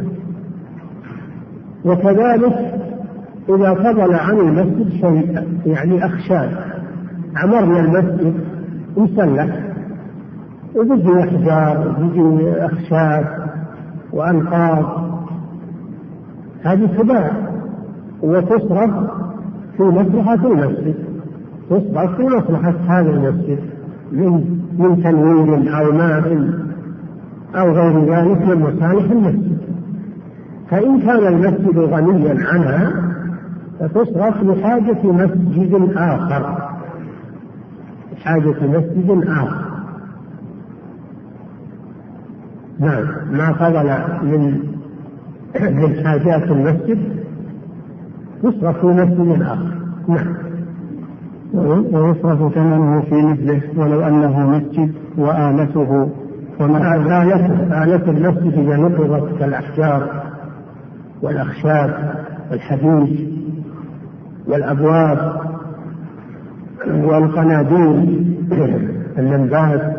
وكذلك إذا فضل عن المسجد شيء يعني أخشاب، عمرنا المسجد مسلح وبيجي أحجار وبيجي أخشاب وأنقاض، هذه تباع وتصرف في مصلحة المسجد، تصرف في مصلحة هذا المسجد من من تنوير أو ماء أو غير ذلك من مصالح المسجد. فإن كان المسجد غنيا عنها فتصرف لحاجة مسجد آخر حاجة مسجد آخر. نعم. ما فضل من من حاجات المسجد يصرف في مسجد آخر. نعم. ويصرف ثمنه في مثله ولو أنه مسجد وآلته. وما آلته آلة المسجد إذا نقضت كالأحجار والأخشاب والحديد والأبواب والقناديل اللمبات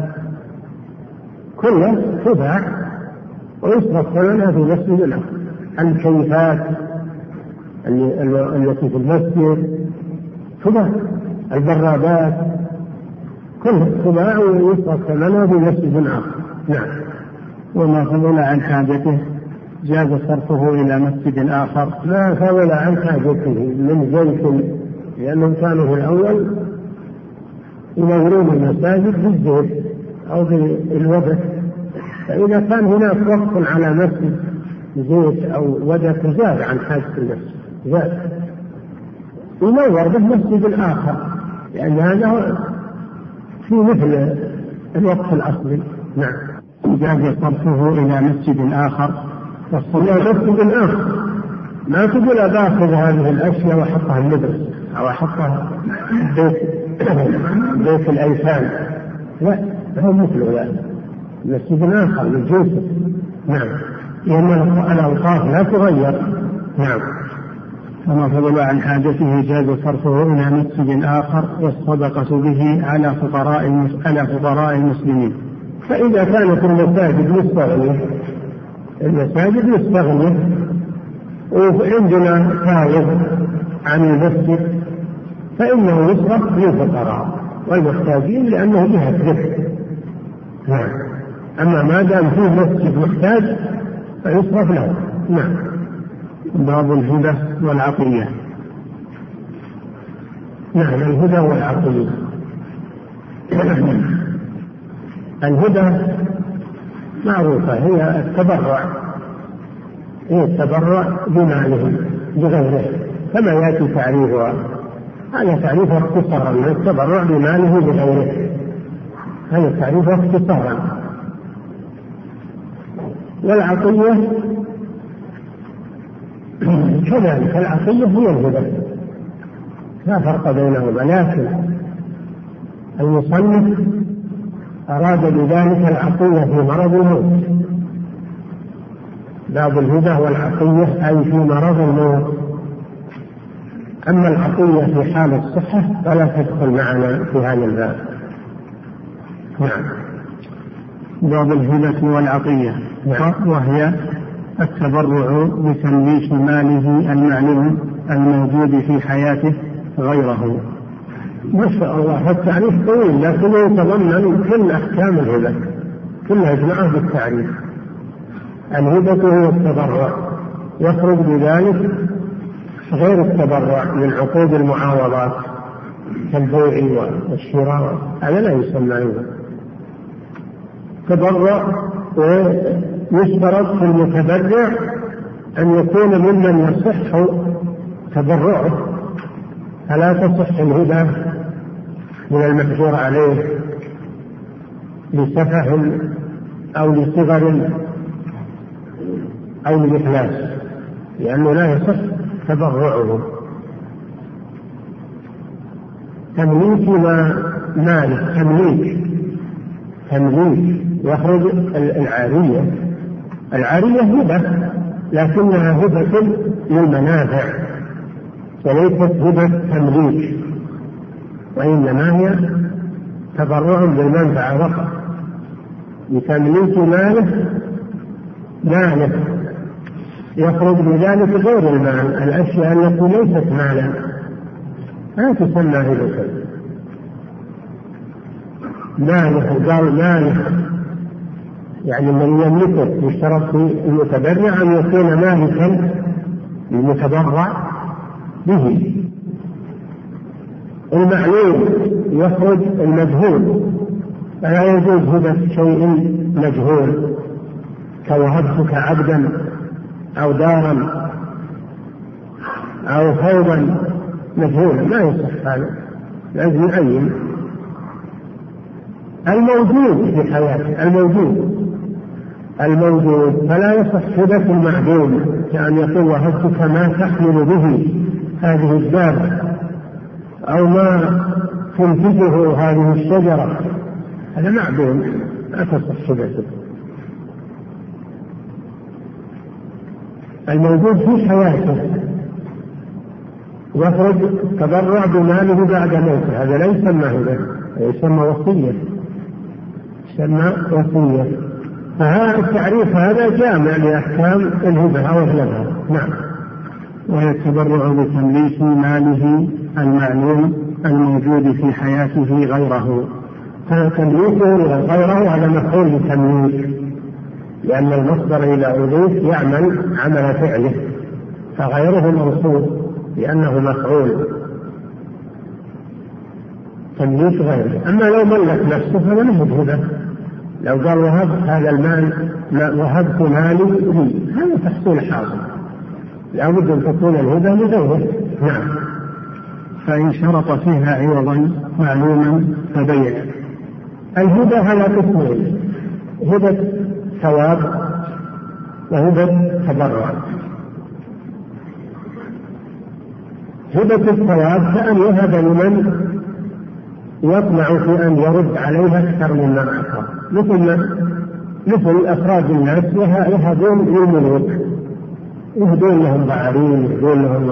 كلها تباع ويصرف ثمنها في مسجد الآخر. الكيفات التي في المسجد كذا، البرادات كلها تباع ويصرف ثمنها في مسجد آخر. نعم. وما فضل عن حاجته جاز صرفه إلى مسجد آخر. ما فضل عن حاجته من زيت، لأنهم كانوا في الأول ينورون المساجد بالزيت أو بالودك، فإذا كان هناك وقف على مسجد زيت أو ودك زاد عن حاجة المسجد، زاد ينور به مسجد آخر، لأن هذا في مثل الوقف الأصلي. نعم. جاز صرفه إلى مسجد آخر. إلى مسجد آخر، ما تقول أباخذ هذه الأشياء وأحطها المدرسة أو أحطها بيت بيت الأيتام، لا، هو مثل ذلك مسجد آخر للجوسف. نعم. لأن الأوقاف لا تغير. نعم. فما فضل عن حاجته جاز صرفه إلى مسجد آخر والصدقة به على فقراء على فقراء المسلمين. فإذا كانت المساجد مستغنية المساجد مستغنية وعندنا فائض عن المسجد فإنه يصرف للفقراء والمحتاجين لأنه جهة ربح. نعم. أما ما دام فيه مسجد محتاج فيصرف له. نعم. باب الهدى والعطية. نعم. الهدى والعطية. الهدى معروفة، هي التبرع، هي التبرع بماله بغيره كما يأتي تعريفها. هذا تعريفها اختصارا، التبرع بماله بغيره، هذا تعريفها اختصارا. والعطية كذلك، العطية هي الهدى، لا فرق بينهما، لكن المصنف أراد بذلك العطية في مرض الموت. باب الهدى والعطية أي في مرض الموت، أما العطية في حال الصحة فلا تدخل معنا في هذا الباب. نعم. باب الهدى والعطية. نعم. وهي التبرع بتمليك ماله المعلوم الموجود في حياته غيره. ما شاء الله، التعريف طويل لكنه يتضمن كل أحكام الهبة كلها جمعة بالتعريف. الهبة هي التبرع، يخرج بذلك غير التبرع من عقود المعاوضات كالبيع والشراء، هذا لا يسمى هبة. تبرع، ويشترط في المتبرع أن يكون ممن يصح تبرعه، فلا تصح الهبة من المحجور عليه لسفه أو لصغر أو لإفلاس، لأنه لا يصح تبرعه. تمليك ما مال تمليك تمليك يخرج العارية. العارية هبة لكنها هبة للمنافع وليست هبة تمليك، وإنما هي تبرع بالمنفعة فقط، بتمليك ماله ماله يخرج بذلك غير المال، الأشياء التي ليست مالا لا تسمى هبة. ماله قال ماله يعني من يملكه، يشترط في المتبرع أن يكون مالكا للمتبرع به. المعلوم يخرج المجهول، فلا يجوز هبة شيء مجهول كوهبتك عبدا أو دارا أو ثوبا مجهولا، لا يصح هذا، لازم يعين الموجود في حياته، الموجود الموجود فلا يصح هبة المعدوم، كأن يقول وهبتك ما تحمل به هذه الدابة أو ما تنتجه هذه الشجرة، هذا معدوم لا تصح هبته. الموجود في حياته يخرج تبرع بماله بعد موته، هذا لا يسمى هبة، يسمى وصية، يسمى وصية. فهذا التعريف هذا جامع لأحكام الهبة أو أغلبها. نعم. وهي التبرع بتمليك ماله المعلوم الموجود في حياته غيره. فتمليكه غيره هذا مفعول بتمليك، لأن المصدر إذا أضيف يعمل عمل فعله، فغيره منصوب لأنه مفعول تمليك غيره. أما لو ملك نفسه فلا نهب هبة، لو قال وهبت هذا المال وهبت مالي لي، هذا تحصيل حاصل، لا بد أن تكون الهبة لغيره. نعم. فإن شرط فيها عوضا معلوما فبيع. الهبة على قسمين: هبة ثواب وهبة تبرع. هبة الثواب كأن يهب لمن يطمع في أن يرد عليها أكثر مما أعطى، مثل مثل أفراد الناس يهبون للملوك، يهدون لهم بعارين، يهدون لهم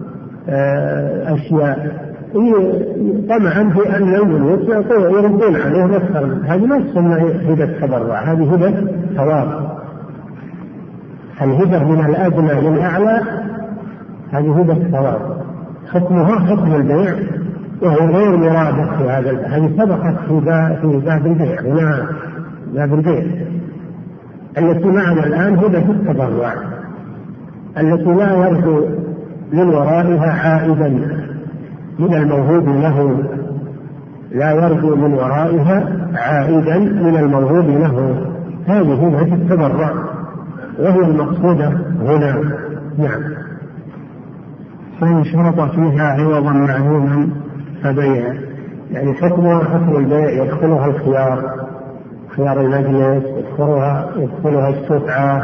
أشياء طمعا في أن الملوك يردون عليهم أكثر. هذه ما تسمى هبة تبرع، هذه هبة ثواب. الهبة من الأدنى للأعلى هذه هبة ثواب، حكمها حكم البيع، وهي غير مرادة في هذا. هذه سبقت في باب البيع، هنا باب البيع. التي معنا الآن هبة التبرع، التي لا يرجو من ورائها عائدا من الموهوب له، لا يرجو من ورائها عائدا من الموهوب له، هذه هبة التبرع وهي المقصودة هنا. نعم. فإن شرط فيها عوضا معلوما فبيع، يعني حكمها حكم البيع، يدخلها الخيار، خيار المجلس، يدخلها يدخلها الشفعة،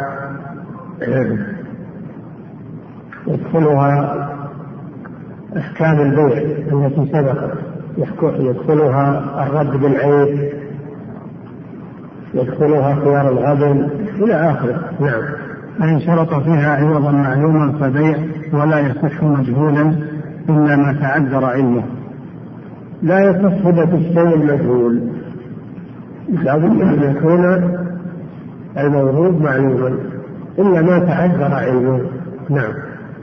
يدخلها أحكام البيع التي سبقت، يدخلها الرد بالعيب، يدخلها خيار الغبن إلى آخره. نعم. فإن شرط فيها عوضا معلوما فبيع، ولا يصح مجهولا إلا ما تعذر علمه. لا يصح هبة الشيء المجهول، لا بد أن يكون الموهوب معلوما إلا ما تعذر علمه. نعم.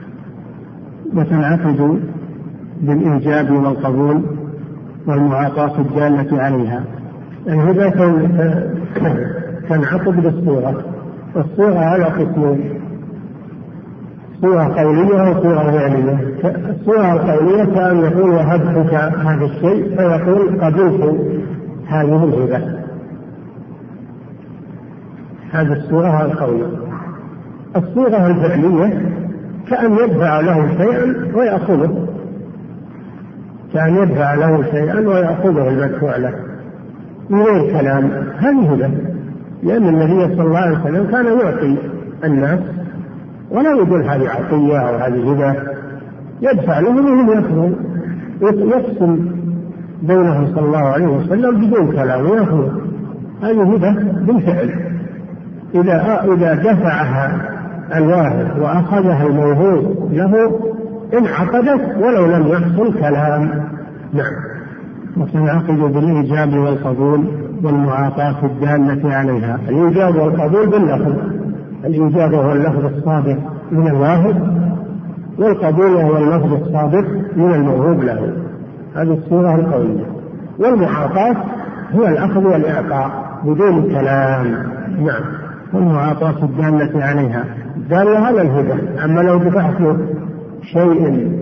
وتنعقد بالإيجاب والقبول والمعاطاة الدالة عليها. الهبة تنعقد بالصورة، والصورة على قسمين: صورة قولية وصورة فعلية. الصورة القولية كأن يقول وهبتك هذا الشيء، فيقول قبلت هذه الهبة، هذه الصورة القولية. الصورة الفعلية كأن يدفع له شيئا ويأخذه، كأن يدفع له شيئا ويأخذه المدفوع له من غير كلام، هذه هبة، لأن النبي صلى الله عليه وسلم كان يعطي الناس ولا يقول هذه عطية أو هذه هبة، يدفع لهم وهم يأخذون، يقسم بينهم صلى الله عليه وسلم بدون كلام ويأخذون. هذه هبة بالفعل. إذا إذا دفعها الواهب وأخذها الموهوب له انعقدت ولو لم يحصل كلام. نعم. وتنعقد بالإيجاب والقبول والمعاطاة الدالة عليها. الإيجاب والقبول باللفظ، الإيجاب هو اللفظ الصادق من الواهب، والقبول هو اللفظ الصادق من الموهوب له، هذه الصورة القولية. والمعاطاة هو الأخذ والإعطاء بدون كلام. نعم. والمعاطاة الدالة عليها دالة على الهبة. أما لو دفعت له شيء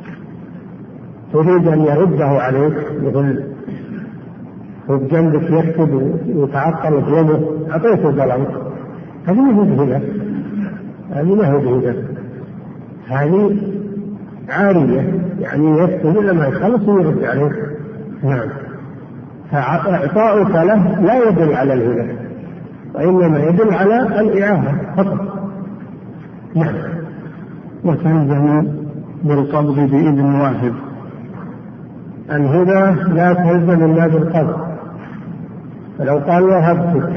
تريد أن يرده عليك، مثل هو بجنبك يكتب ويتعطل بيده، أعطيته ظلمك، هذه ما هي هبة، هذه ما هي هبة، هذه عارية، يعني يكتب إلا ما يخلص ويرد عليك. نعم. فإعطاؤك له لا يدل على الهبة، وإنما يدل على الإعانة فقط. نعم. وتلزم بالقبض بإذن واحد. الهبة لا تلزم إلا بالقبض، فلو قال وهبتك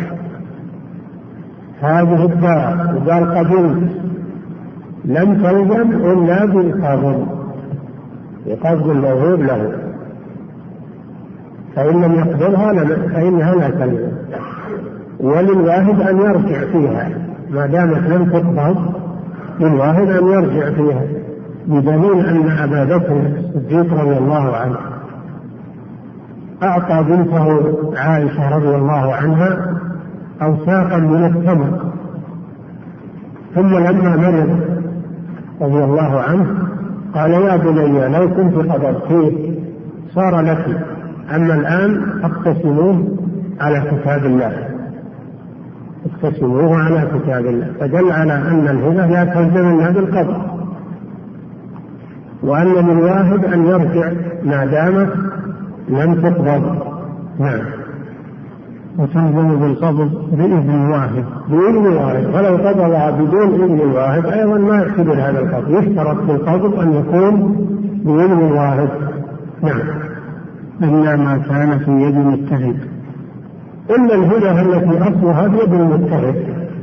هذه الدار وقال قبلت لم تلزم إلا بالقبض، بقبض الموهوب له، فإن لم يقبلها فإنها لا تلزم. وللواهب أن يرجع فيها ما دامت لم تقبض، للواهب أن يرجع فيها بدليل أن أبا بكر الصديق رضي الله عنه أعطى بنته عائشة رضي الله عنها أوساقا من التمر، ثم لما مرض رضي الله عنه قال يا بني لو كنت قبضتيه صار لك، أما الآن اقتسموه على كتاب الله، اقتسموه على كتاب الله، فدل على أن الهبة لا تلزم إلا بالقبض، وأن للواهب أن يرجع ما دامت لم تقبض. نعم. وتلزم بالقبض بإذن الواهب. بإذن الواهب، ولو قبضها بدون إذن الواهب أيضا ما يعتبر هذا القبض، يشترط في القبض أن يكون بإذن الواهب. نعم. إلا ما كان في يد المتهب، إلا الهبة التي أصلها بيد المتهب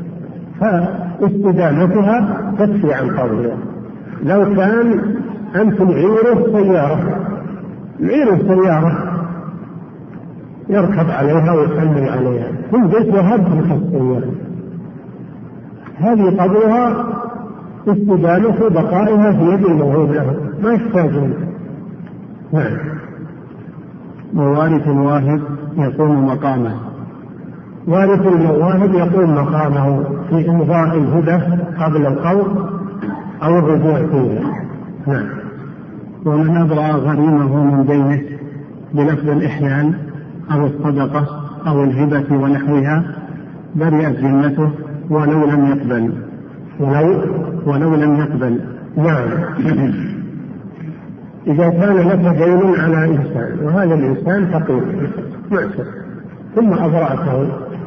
فاستدامتها تكفي عن قبضها. لو كان أنت معيره سيارة، معيره سيارة يركب عليها ويحمل عليها، ثم قلت وهبت السيارة، هذه قبضها استدامة بقائها في يد الموهوب له، ما يحتاجون. نعم. ووارث الواهب يقوم مقامه، وارث الواهب يقوم مقامه في إمضاء الهبة قبل القبض أو الرجوع فيها. نعم. ومن أبرأ غريمه من دينه بلفظ الإحلال أو الصدقة أو الهبة ونحوها برئت ذمته ولو لم يقبل، ولو ولو لم يقبل. نعم. إذا كان لك دين على إنسان وهذا الإنسان فقير معسر ثم أبرأته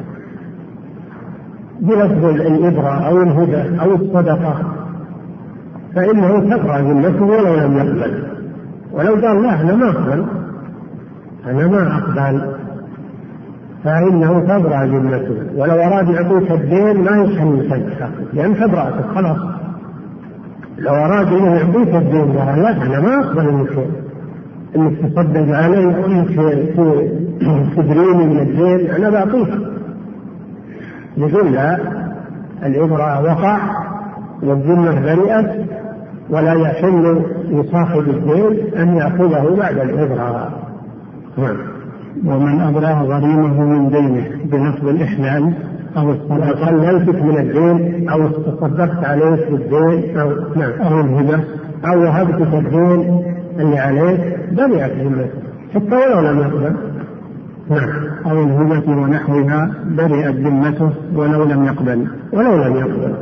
بلفظ الإبرة أو الهبة أو الصدقة فإنه تبرأ ذمته ولو لم يقبل، ولو قال لا أنا ما أقبل أنا ما أقبل فإنه تبرأ ذمته، ولو أراد يعطيك الدين ما يحل حقك لأن تبرأتك خلاص. لو أراد أنه يعطيك الدين قال لا أنا ما أقبل إنك إنك تصدق علي وإنك تدريني من الدين أنا بعطيك، يقول لا الإبرة وقع والذمة برئت ولا يحل لصاحب الدين أن يأخذه بعد الإبرة. نعم. ومن أبرأ غريمه من دينه بلفظ الإحلال أو الصدقة قللتك من الدين أو تصدقت عليك بالدين أو نعم أو الهبة أو وهبتك الدين اللي عليك برئت ذمته حتى ولو لم يقبل. نعم. أو الهبة ونحوها برئت ذمته ولو لم يقبل ولو لم يقبل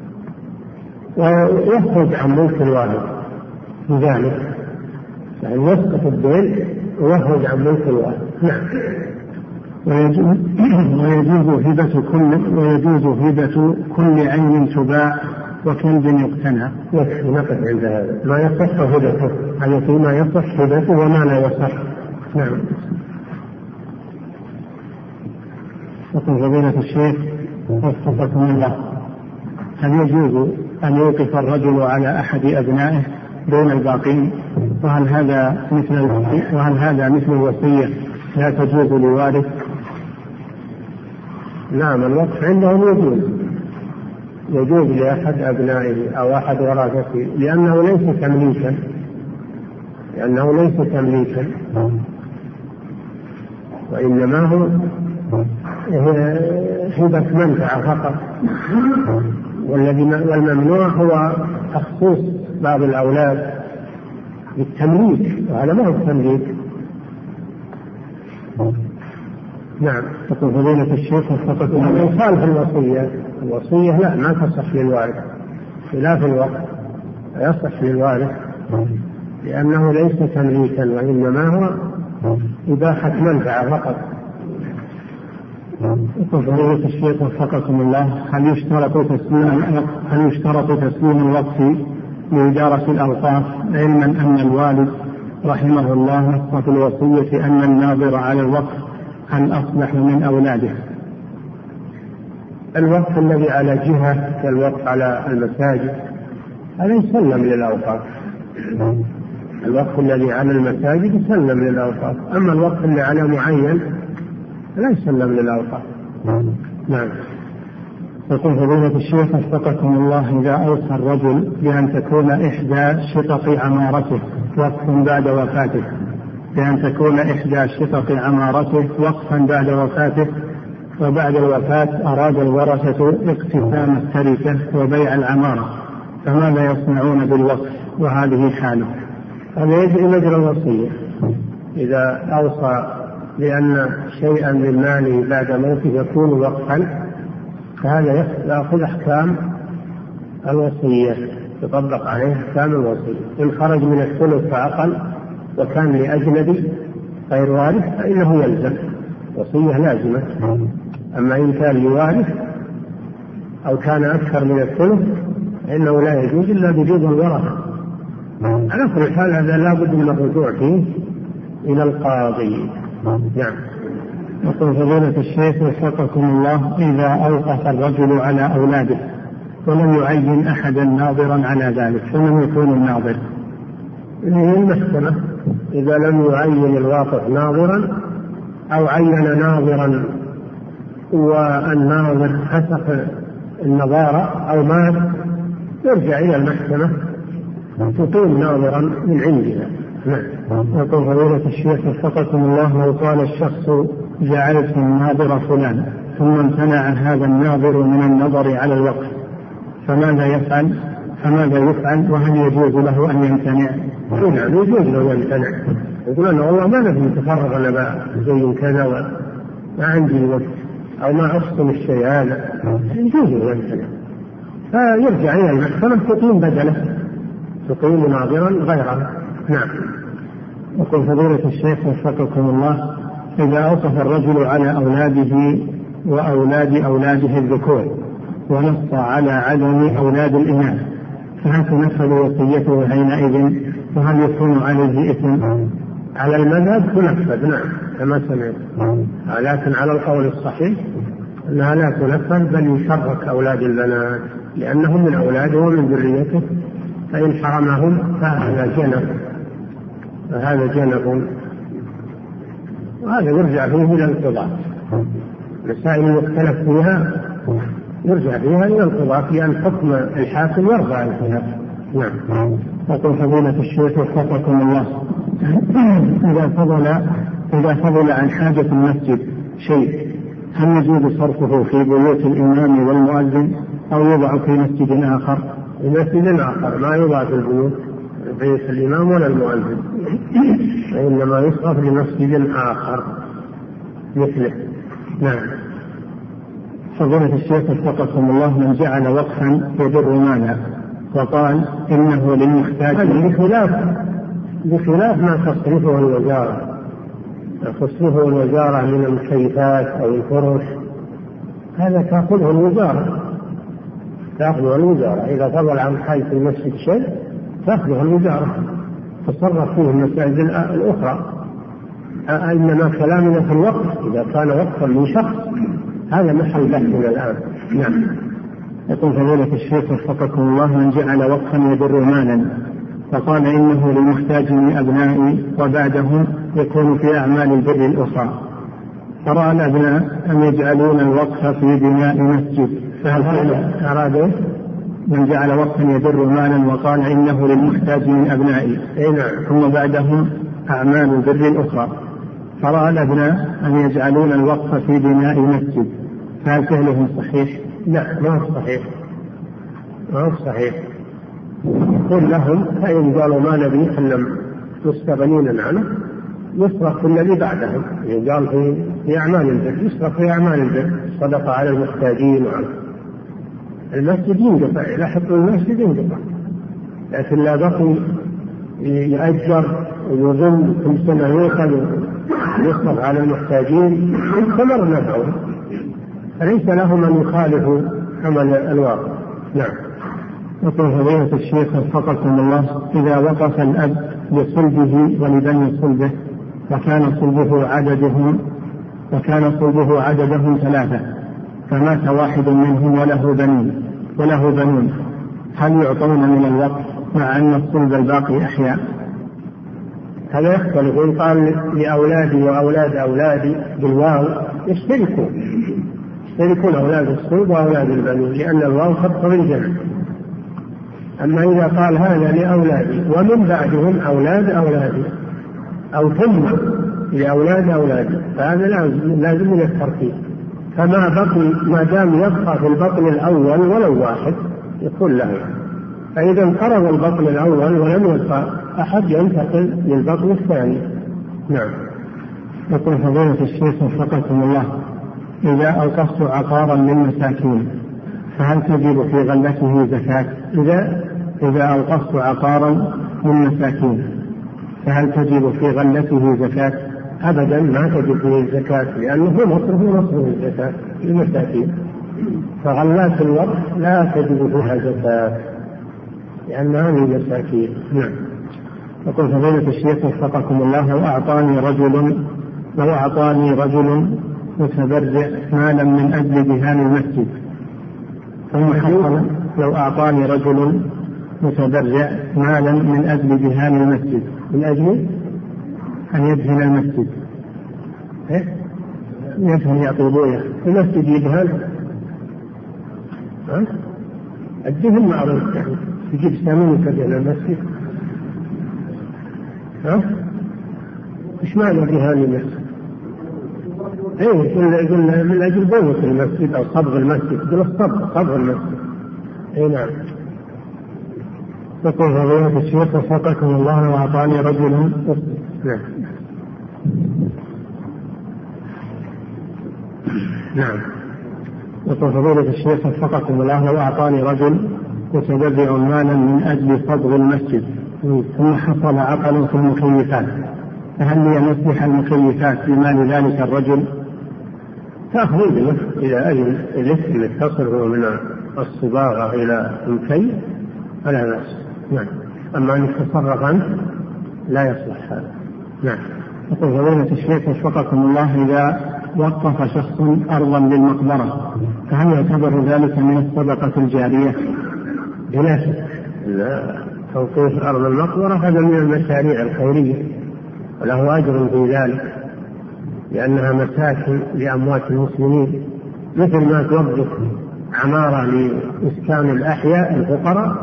ويخرج عن ملك الواهب لذلك، يعني يسقط الدين ويخرج عن ملك الواهب. نعم. ويجوز ويجوز هبة كل ويجوز هبة كل عين تباع وكنز يقتنى. يكفي نقف عند هذا، ما يصح هبته هذا فيما يصح هبته وما لا يصح. نعم. يقول فضيلة الشيخ وفقكم الله، هل يجوز أن يوقف الرجل على أحد أبنائه دون الباقين؟ وهل هذا مثل وهل هذا مثل الوصية لا تجوز لوارث؟ نعم. الوقف عندهم يجوز يجوز لأحد أبنائه أو أحد ورثته لأنه ليس تمليكا لأنه ليس تمليكا وإنما هو هبة منفعة فقط، والذي والممنوع هو تخصيص بعض الأولاد بالتمليك وهذا ما هو التمليك. نعم. تقول فضيلة الشيخ وفقكم الله يخالف الوصية، الوصية لا ما تصح للوارث خلاف الوقت يصح للوارث لأنه ليس تمليكا وإنما هو إباحة منفعة فقط. يقول فضيلة الشيخ وفقكم الله، هل يشترط تسليم هل يشترط تسليم الوقف لإدارة الأوقاف علما أن الوالد رحمه الله نص في الوصية أن الناظر على الوقف الأصلح من أولاده؟ الوقف الذي على جهة كالوقف على المساجد هذا يسلم للأوقاف، الوقف الذي على المساجد يسلم للأوقاف، أما الوقف اللي على معين لا يسلم للأوقاف. نعم. يقول فضيلة الشيخ وفقكم الله، إذا أوصى الرجل بأن تكون إحدى شقق عمارته وقفا بعد وفاته بأن تكون إحدى شقق عمارته وقفا بعد وفاته، وبعد الوفاة أراد الورثة اقتسام التركة وبيع العمارة، فماذا يصنعون بالوقف وهذه حاله؟ هذا يجري مجرى الوصية. إذا أوصى بأن شيئا من ماله بعد موته يكون وقفا فهذا يأخذ أحكام الوصية، يطبق عليه أحكام الوصية. إن خرج من الثلث فأقل وكان لأجنبي غير وارث فإنه يلزم وصية لازمة. أما إن كان لوارث أو كان أكثر من الثلث فإنه لا يجوز إلا بجوز الورثة. على كل حال هذا لا بد من الرجوع فيه إلى القاضي. نعم. يقول فضيلة الشيخ وفقكم الله، إذا أوقف الرجل على أولاده ولم يعين أحدا ناظرا على ذلك فمن يكون الناظر؟ هي المحكمة. إذا لم يعين الواقف ناظرا أو عين ناظرا والناظر فسخ النظارة أو مات يرجع إلى المحكمة تقيم ناظرا من عندها. نعم. يقول فضيلة الشيخ وفقكم الله، لو قال الشخص جعلت الناظر فلان ثم امتنع هذا الناظر من النظر على الوقف فماذا يفعل؟ فماذا يفعل وهل يجوز له أن يمتنع؟ نعم يجوز له أن يمتنع، يقول أنا والله ما نبي نتفرغ أنا بقى زي كذا وما عندي وقت أو ما أحسن الشيء هذا، يجوز له يمتنع فيرجع إلى المحكمة تقيم بدله، تقيم ناظرا غيره. نعم. يقول فضيلة الشيخ وفقكم الله، إذا أوقف الرجل على أولاده وأولاد أولاده الذكور ونص على عدم أولاد الإناث فهل تنفذ وصيته حينئذ وهل يكون عليه إثم؟ على المذهب تنفذ نعم كما سمعت، لكن على القول الصحيح أنها لا تنفذ بل يشرك أولاد البنات لأنهم من أولاده ومن ذريته، فإن حرمهم فهذا جنب فهذا جنب وهذا يرجع فيه إلى القضاء. مسائل المختلف فيها يرجع فيها إلى القضاء لأن حكم الحاكم يرضى عن الخلاف. نعم. يقول فضيلة الشيخ وفقكم الله، إذا فضل إذا فضل عن حاجة المسجد شيء هل يجوز صرفه في بيوت الإمام والمؤذن أو يوضع في مسجد آخر؟ في مسجد آخر، ما يوضع في البيوت بيت الإمام ولا المؤذن، وإنما يصرف لمسجد آخر مثله. نعم. فضيلة الشيخ وفقكم الله، من جعل وقفا يضر مالا وقال إنه للمحتاج بخلاف بخلاف ما تصرفه الوزارة، تصرفه الوزارة من المكيفات أو الفرش هذا تأخذه الوزارة تأخذه الوزارة إذا فضل عن حيث المسجد شيء تأخذه الوزارة تصرف فيه المساجد الأخرى. إنما كلامنا في الوقف إذا كان وقفا من شخص هذا محل بحثنا الآن. نعم. يقول فضيلة الشيخ وفقكم الله، من جعل وقفا يضر مالا فقال إنه للمحتاج من أبنائي وبعدهم يكون في أعمال البر الأخرى، فرأى الأبناء أن يجعلون الوقف في بناء مسجد فهل أرادوا من جعل وقفا يضر مالا وقال إنه للمحتاج من أبنائي ثم بعدهم أعمال البر الأخرى، فرأى الأبناء أن يجعلون الوقف في بناء مسجد فهل فعلهم صحيح؟ لا ما هو صحيح ما هو صحيح. قل لهم فإن قالوا ما نبي احنا مستغنين عنه يصرف في الذي بعدهم، قال في في أعمال البر يصرف في أعمال البر، صدقة على المحتاجين وعلى المسجد ينقطع، إذا حطوا المسجد ينقطع، لكن لا بقي يأجر ويظن كل سنة يؤخذ يصرف على المحتاجين استمر نفعه، فليس لهم أن يخالفوا عمل الواقع. نعم. يقول فضيلة الشيخ وفقكم الله، إذا وقف الأب لصلبه ولبني صلبه وكان صلبه عددهم وكان صلبه عددهم ثلاثة فمات واحد منهم وله بنين وله بنون هل يعطون من الوقف مع أن الصلب الباقي أحياء؟ هذا يختلف. إن قال لأولادي وأولاد أولادي بالواو يشتركوا يكون أولاد الصلب وأولاد البنين، لأن الواو تقتضي الجمع. أما إذا قال هذا لأولادي ومن بعدهم أولاد أولادي أو ثم لأولاد أولادي فهذا لازم من الترتيب، فما بقي ما دام يبقى في البطن الأول ولو واحد يكون له. فإذا انقرض البطن الأول ولم يبقى أحد ينتقل للبطن الثاني. نعم. يقول فضيلة الشيخ وفقكم الله: إذا أوقفت عقارا للمساكين فهل تجب في غلته زكاة؟ إذا إذا أوقفت عقارا للمساكين فهل تجب في غلته زكاة؟ أبدا ما تجب فيه الزكاة، لأنه هو مصرف مصرف الزكاة للمساكين، فغلات الوقف لا تجب فيها زكاة لأنها للمساكين. نعم. يقول فضيلة الشيخ وفقكم الله: لو أعطاني رجل لو أعطاني رجل متبرع مالا من أجل دهان المسجد ثم حصل لو أعطاني رجل متبرع مالا من أجل دهان المسجد من أجل أن يدهن المسجد، إيه؟ يدهن يعطوبويه المسجد يدهن، ها؟ الدهن معروف يعني تجيب سمين كذا المسجد، ها؟ إيش معنى دهان المسجد؟ ايه يقول من اجل بوة المسجد او صبغ المسجد، يقول الصبغ صبغ المسجد. اي نعم. يقول فضيلة الشيخ وفقكم الله: لو اعطاني رجل نعم نعم يقول فضيلة الشيخ وفقكم الله: لو اعطاني رجل متبرع مالا من اجل صبغ المسجد ثم حصل عطل في المكيفات فهل لي ان اصلح المكيفات بمال ذلك الرجل؟ تأخذ له إلى أجل الإثم اللي تصرفه من الصباغة إلى المكي فلا بأس. نعم. أما أن يتصرف عنه لا يصلح هذا. نعم. يقول فضيلة الشيخ وفقكم الله: إذا وقف شخص أرضا للمقبرة فهل يعتبر ذلك من الصدقة الجارية؟ بلا شك. لا، توقيف أرض المقبرة هذا من المشاريع الخيرية وله أجر في ذلك، لأنها مساكن لأموات المسلمين، مثل ما توقف عمارة لإسكان الأحياء الفقراء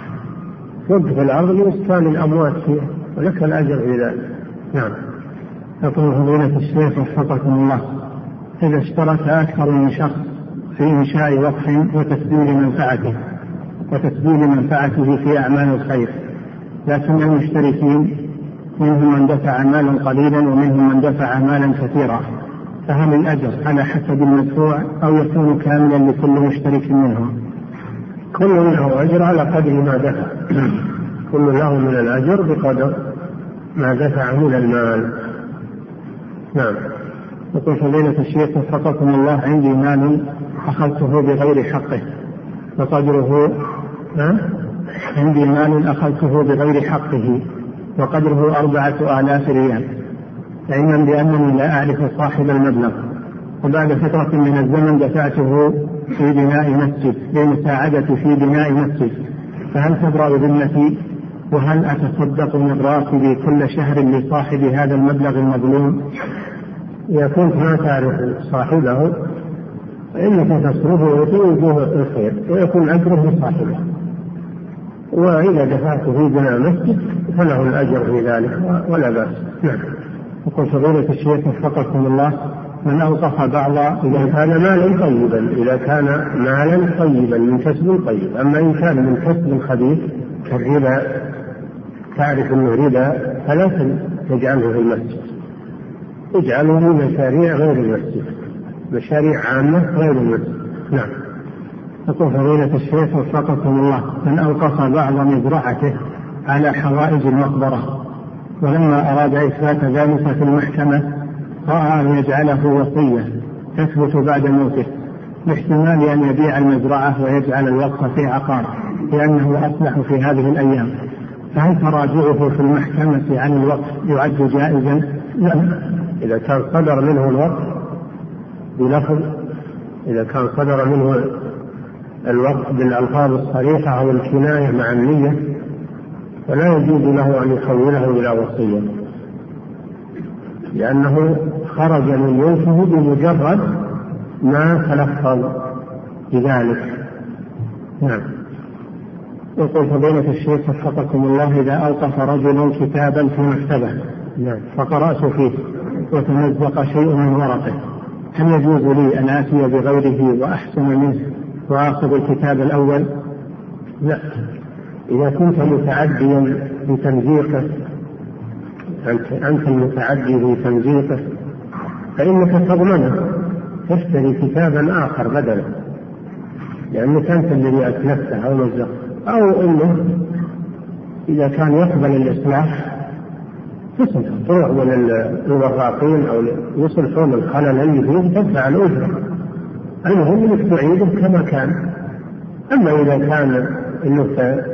توقف الأرض لإسكان الأموات فيها ولك الأجر في ذلك. نعم. يقول فضيلة الشيخ وفقكم الله: إذا اشترك أكثر من شخص في إنشاء وقف وتسجيل منفعته وتسجيل منفعته في أعمال الخير، لكن المشتركين منهم من دفع مالا قليلا ومنهم من دفع مالا كثيرا، فهل الأجر على حسب المدفوع أو يكون كاملا لكل مشترك منهم؟ كل له أجر على قدر ما دفع، كل له من الأجر بقدر ما دفع من المال. نعم. يقول فضيلة الشيخ وفقكم الله: عندي مال أخذته بغير حقه وقدره نعم عندي مال أخذته بغير حقه وقدره أربعة آلاف ريال، علما بأنني لا أعرف صاحب المبلغ، وبعد فترة من الزمن دفعته في بناء مسجد لمساعدة في بناء مسجد، فهل تبرأ ذمتي؟ وهل أتصدق من راتبي كل شهر لصاحب هذا المبلغ المظلوم؟ إذا كنت ما تعرف صاحبه فإنك تصرفه وتوجه الخير ويكون أجره لصاحبه، وإذا دفعت في بناء مسجد فله الأجر في ذلك ولا بأس. نعم. يقول فضيلة الشيخ وفقكم الله: من أوقف بعض إذا كان مالا طيبا إذا كان مالا طيبا من كسب طيب، أما إن كان من كسب خبيث كالربا تعرف أنه ربا فلا تجعله في المسجد، اجعله من مشاريع غير المسجد، مشاريع عامة غير المسجد. نعم. يقول فضيلة الشيخ وفقكم الله: من أوقف بعض مزرعته على حوائج المقبرة ولما أراد إثبات ذلك في المحكمة رأى أن يجعله وصية تثبت بعد موته، باحتمال أن يبيع المزرعة ويجعل الوقف في عقار لأنه أصلح في هذه الأيام، فهل تراجعه في المحكمة عن الوقف يعد جائزا؟ لا، إذا كان صدر منه الوقف بلفظ إذا كان صدر منه الوقف بالألفاظ الصريحة أو الكناية مع النية فلا يجوز له أن يحوله إلى وصية، لأنه خرج من ملكه بمجرد ما تلفظ بذلك. نعم. يقول فضيلة الشيخ وفقكم الله إذا أوقف رجل كتابا في مكتبة نعم. فقرأت فيه وتمزق شيء من ورقه هل يجوز لي أن آتي بغيره وأحسن منه وآخذ الكتاب الأول؟ لا، إذا كنت متعديا في تمزيقه أنت المتعدي في تمزيقه فإنك تضمنه تشتري كتابا آخر بدله، لأنك أنت الذي أتلفته أو مزقته، أو إنه إذا كان يقبل الإصلاح تصلح تروح من الوراقين أو يصلحون الخلل اللي فيه تدفع الأجرة، المهم أنك تعيده كما كان. أما إذا كان أنه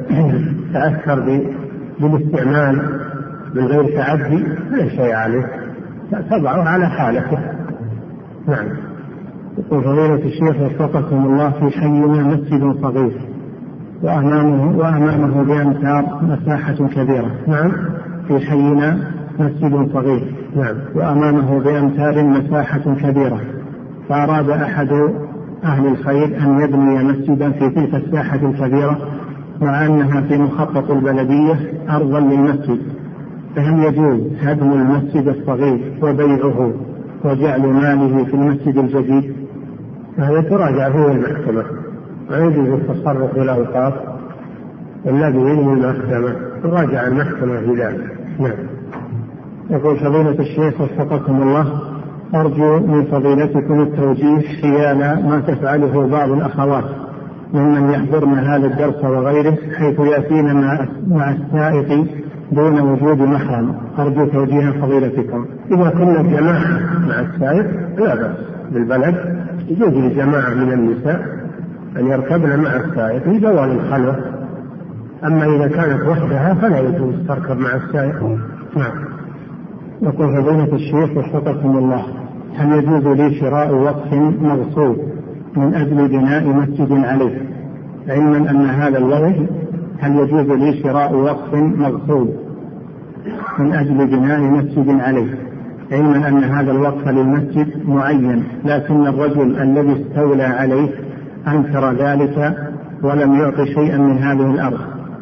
تأثر بالاستعمال من غير تعدي لا شيء عليه، تضعه على حالته. نعم. يقول فضيلة الشيخ وفقكم الله في حينا مسجد صغير وأمامه, وأمامه بأمتار مساحة كبيرة. نعم. في حينا مسجد صغير. نعم. وأمامه بأمتار مساحة كبيرة، فأراد أحد أهل الخير أن يبني مسجدا في تلك الساحة الكبيرة مع أنها في مخطط البلدية أرضا للمسجد، فهل يجوز هدم المسجد الصغير وبيعه وجعل ماله في المسجد الجديد؟ هذا تراجع فيه المحكمة، ما يجوز التصرف في الأوقاف إلا بإذن المحكمة، تراجع المحكمة في ذلك. نعم. يقول فضيلة الشيخ وفقكم الله أرجو من فضيلتكم التوجيه حيال ما تفعله بعض الأخوات ممن يحضرن هذا الدرس وغيره حيث يأتين مع السائق دون وجود محرم، أرجو توجيه فضيلتكم. إذا كنا جماعة مع السائق لا بأس بالبلد، يجوز لجماعة من النساء أن يركبن مع السائق لزوال الخلوة، أما إذا كانت وحدها فلا يجوز تركب مع السائق. نعم. يقول فضيلة الشيخ وفقكم الله هل يجوز لي شراء وقف مغصوب من أجل بناء مسجد عليه، علما أن هذا الوقف هل يجوز لي شراء وقف مغصوب من أجل بناء مسجد عليه، علما أن هذا الوقف للمسجد معين لكن الرجل الذي استولى عليه أنكر ذلك ولم يعط شيئا من هذه الأرض؟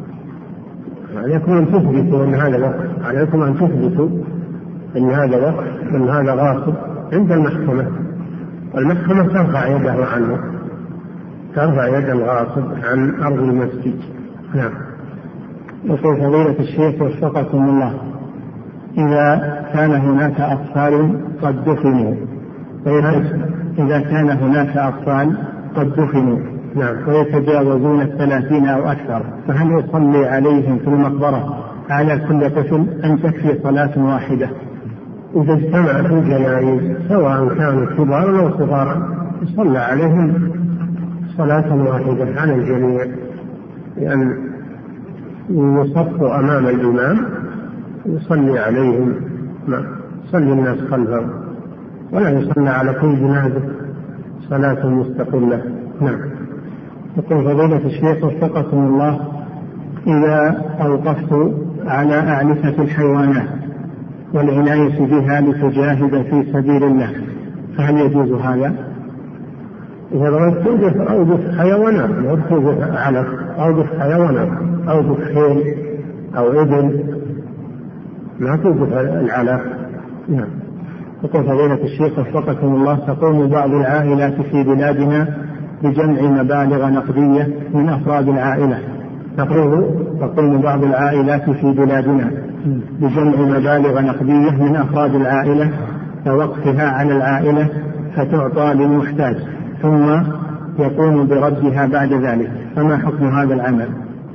عليكم أن تثبتوا أن هذا وقف، عليكم أن تثبتوا أن هذا وقف أن هذا غاصب عند المحكمة، والمحكمة ترفع يده عنه، ترفع يد الغاصب عن أرض المسجد. نعم. يقول فضيلة الشيخ وفقكم الله إذا كان هناك أطفال قد دفنوا إذا كان هناك أطفال قد دفنوا نعم. ويتجاوزون الثلاثين أو أكثر، فهل يصلي عليهم في المقبرة على كل طفل أم تكفي صلاة واحدة؟ إذا اجتمعت الجنائز سواء كانوا كبار أو صغار يصلى عليهم صلاة واحدة على الجميع، لأن يصفوا أمام الإمام يصلي عليهم، يصلي الناس خلفه ولا يصلى على كل جنازة صلاة مستقلة. نعم. يقول فضيلة الشيخ وفقكم الله إذا أوقفت على أعلفة الحيوانات والعناية بها لتجاهد في سبيل الله فهل يجوز هذا؟ إذا بغيت توقف أوقف حيوانات، لا توقف علف، أوقف حيوانات، أوقف خيل أو إبل، لا توقف العلف. نعم. يقول فضيلة الشيخ وفقكم الله تقوم بعض العائلات في بلادنا بجمع مبالغ نقدية من أفراد العائلة، تقول تقوم بعض العائلات في بلادنا بجمع مبالغ نقدية من أفراد العائلة ووقفها على العائلة فتعطى للمحتاج ثم يقوم بردها بعد ذلك، فما حكم هذا العمل؟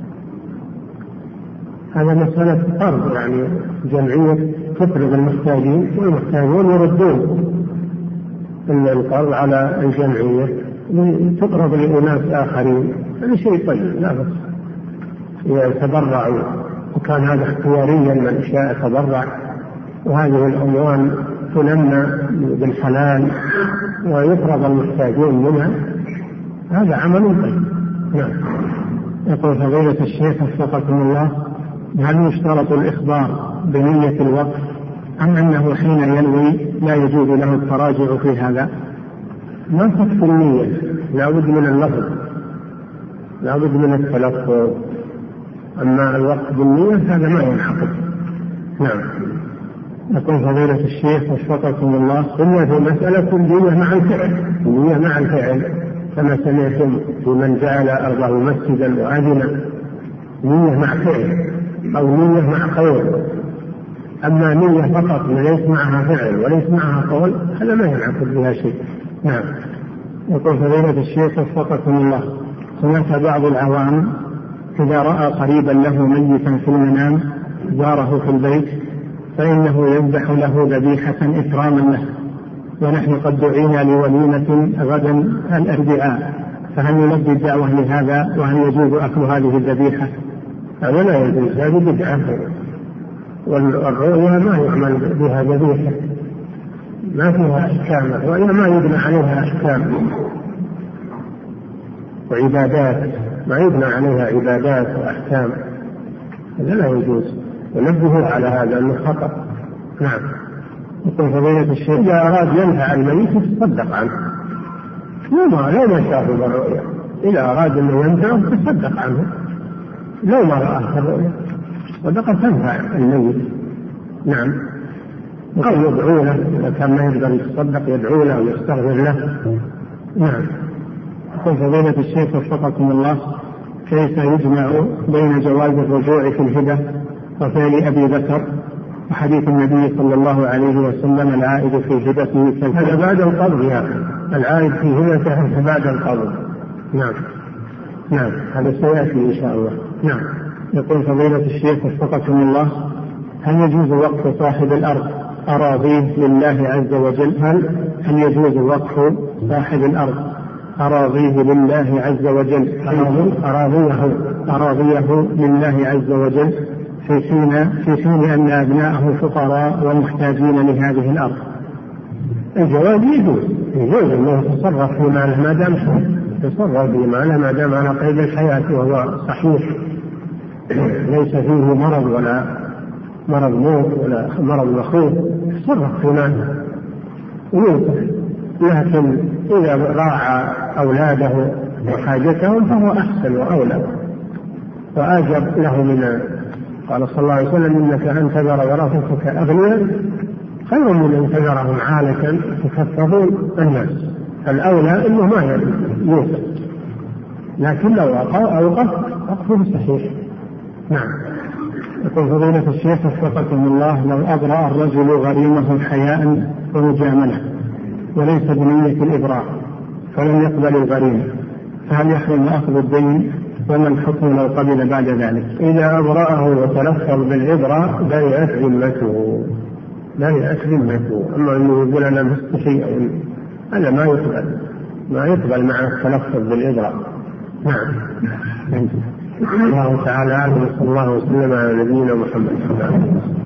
هذا مسألة قرض، يعني جمعية تفرض المحتاجين والمحتاجون يردون القرض على الجمعية تقرض لأناس آخرين، هذا شيء طيب لا بأس يتبرعوا، وكان هذا اختياريا من شاء تبرع، وهذه الأموال تنمى بالحلال ويفرض المحتاجون منها، هذا عمل طيب. نعم. يقول فضيلة الشيخ وفقكم الله هل يشترط الإخبار بنية الوقف أم أنه حين ينوي لا يجوز له التراجع في هذا؟ ما تكفي النية، لا بد من اللفظ، لا بد من التلفظ. أما الوقت بالنية هذا ما ينحقق. نعم. يقول فضيلة الشيخ وفقكم الله، إن في مسألة النية مع الفعل، النية مع الفعل كما سمعتم في من جعل أرضه مسجدا وأذن، نية مع فعل أو نية مع قول. أما نية فقط وليس معها فعل وليس معها قول هذا ما ينعقد بها شيء. نعم. يقول فضيلة الشيخ وفقكم الله، هناك بعض العوام إذا رأى قريبا له ميتا في المنام زاره في البيت فإنه يذبح له ذبيحة إكراما له، ونحن قد دعينا لوليمة غدا الأربعاء، فهل نلبي الدعوة لهذا وهل يجوز أكل هذه الذبيحة؟ هذا لا يجوز، هذه بدعة، والرؤيا ما يعمل بها ذبيحة، ما فيها أحكام، الرؤيا ما يبنى عليها أحكام وعبادات، ما يبنى عليها عبادات وأحكام، هذا لا يجوز، ونبهوا على هذا أنه خطأ. نعم. يقول فضيلة الشيخ إذا أراد ينفع الميت يتصدق عنه، لو ما لو ما شافه بالرؤيا، إذا أراد أنه ينفعه يتصدق عنه، لو ما رآه بالرؤيا صدقة تنفع الميت. نعم. أو يدعو له إذا كان ما يقدر يتصدق يدعو له ويستغفر له. نعم. يقول فضيلة الشيخ وفقكم الله، كيف يجمع بين جواز الرجوع في الهبة وفعل أبي بكر وحديث النبي صلى الله عليه وسلم العائد في هبته؟ هذا بعد القبض يا أخي، العائد في هبته بعد القبض. نعم. نعم، هذا سيأتي إن شاء الله. نعم. يقول فضيلة الشيخ وفقكم الله، هل يجوز وقف صاحب الأرض أراضيه لله عز وجل؟ هل هل يجوز وقف صاحب الأرض أراضيه لله عز وجل أراضيه أراضيه لله عز وجل في حين في حين أن أبناءه فقراء ومحتاجين لهذه الأرض؟ الجواب يجوز، يجوز أنه يتصرف في ماله ما دام يتصرف في ماله ما دام على قيد الحياة وهو صحيح، ليس فيه مرض ولا مرض موت ولا مرض مخوف، يتصرف في ماله ويوقف. لكن إذا راعى أولاده وحاجتهم فهو أحسن وأولى وأجب له من، قال صلى الله عليه وسلم إنك أن تذر ورثتك أغنياء خير من أن تذرهم عالة تكفرون الناس، الأولى إنه ما يوقف، لكن لو أوقف أقفه صحيح. نعم. يقول فضيلة الشيخ وفقكم الله، لو أبرأ الرجل غريمه حياء ومجاملة وليس بنية الإبراء فلم يقبل الغريم، فهل يحرم أخذ الدين؟ وما الحكم لو قبل بعد ذلك؟ إذا أبرأه وتلفظ بالإبراء برئت ذمته، برئت ذمته. أما أنه يقول أنا مستحي هذا ما يقبل، ما يقبل مع التلفظ بالإبراء. نعم. الله تعالى أعلم، صلى الله وسلم على نبينا محمد.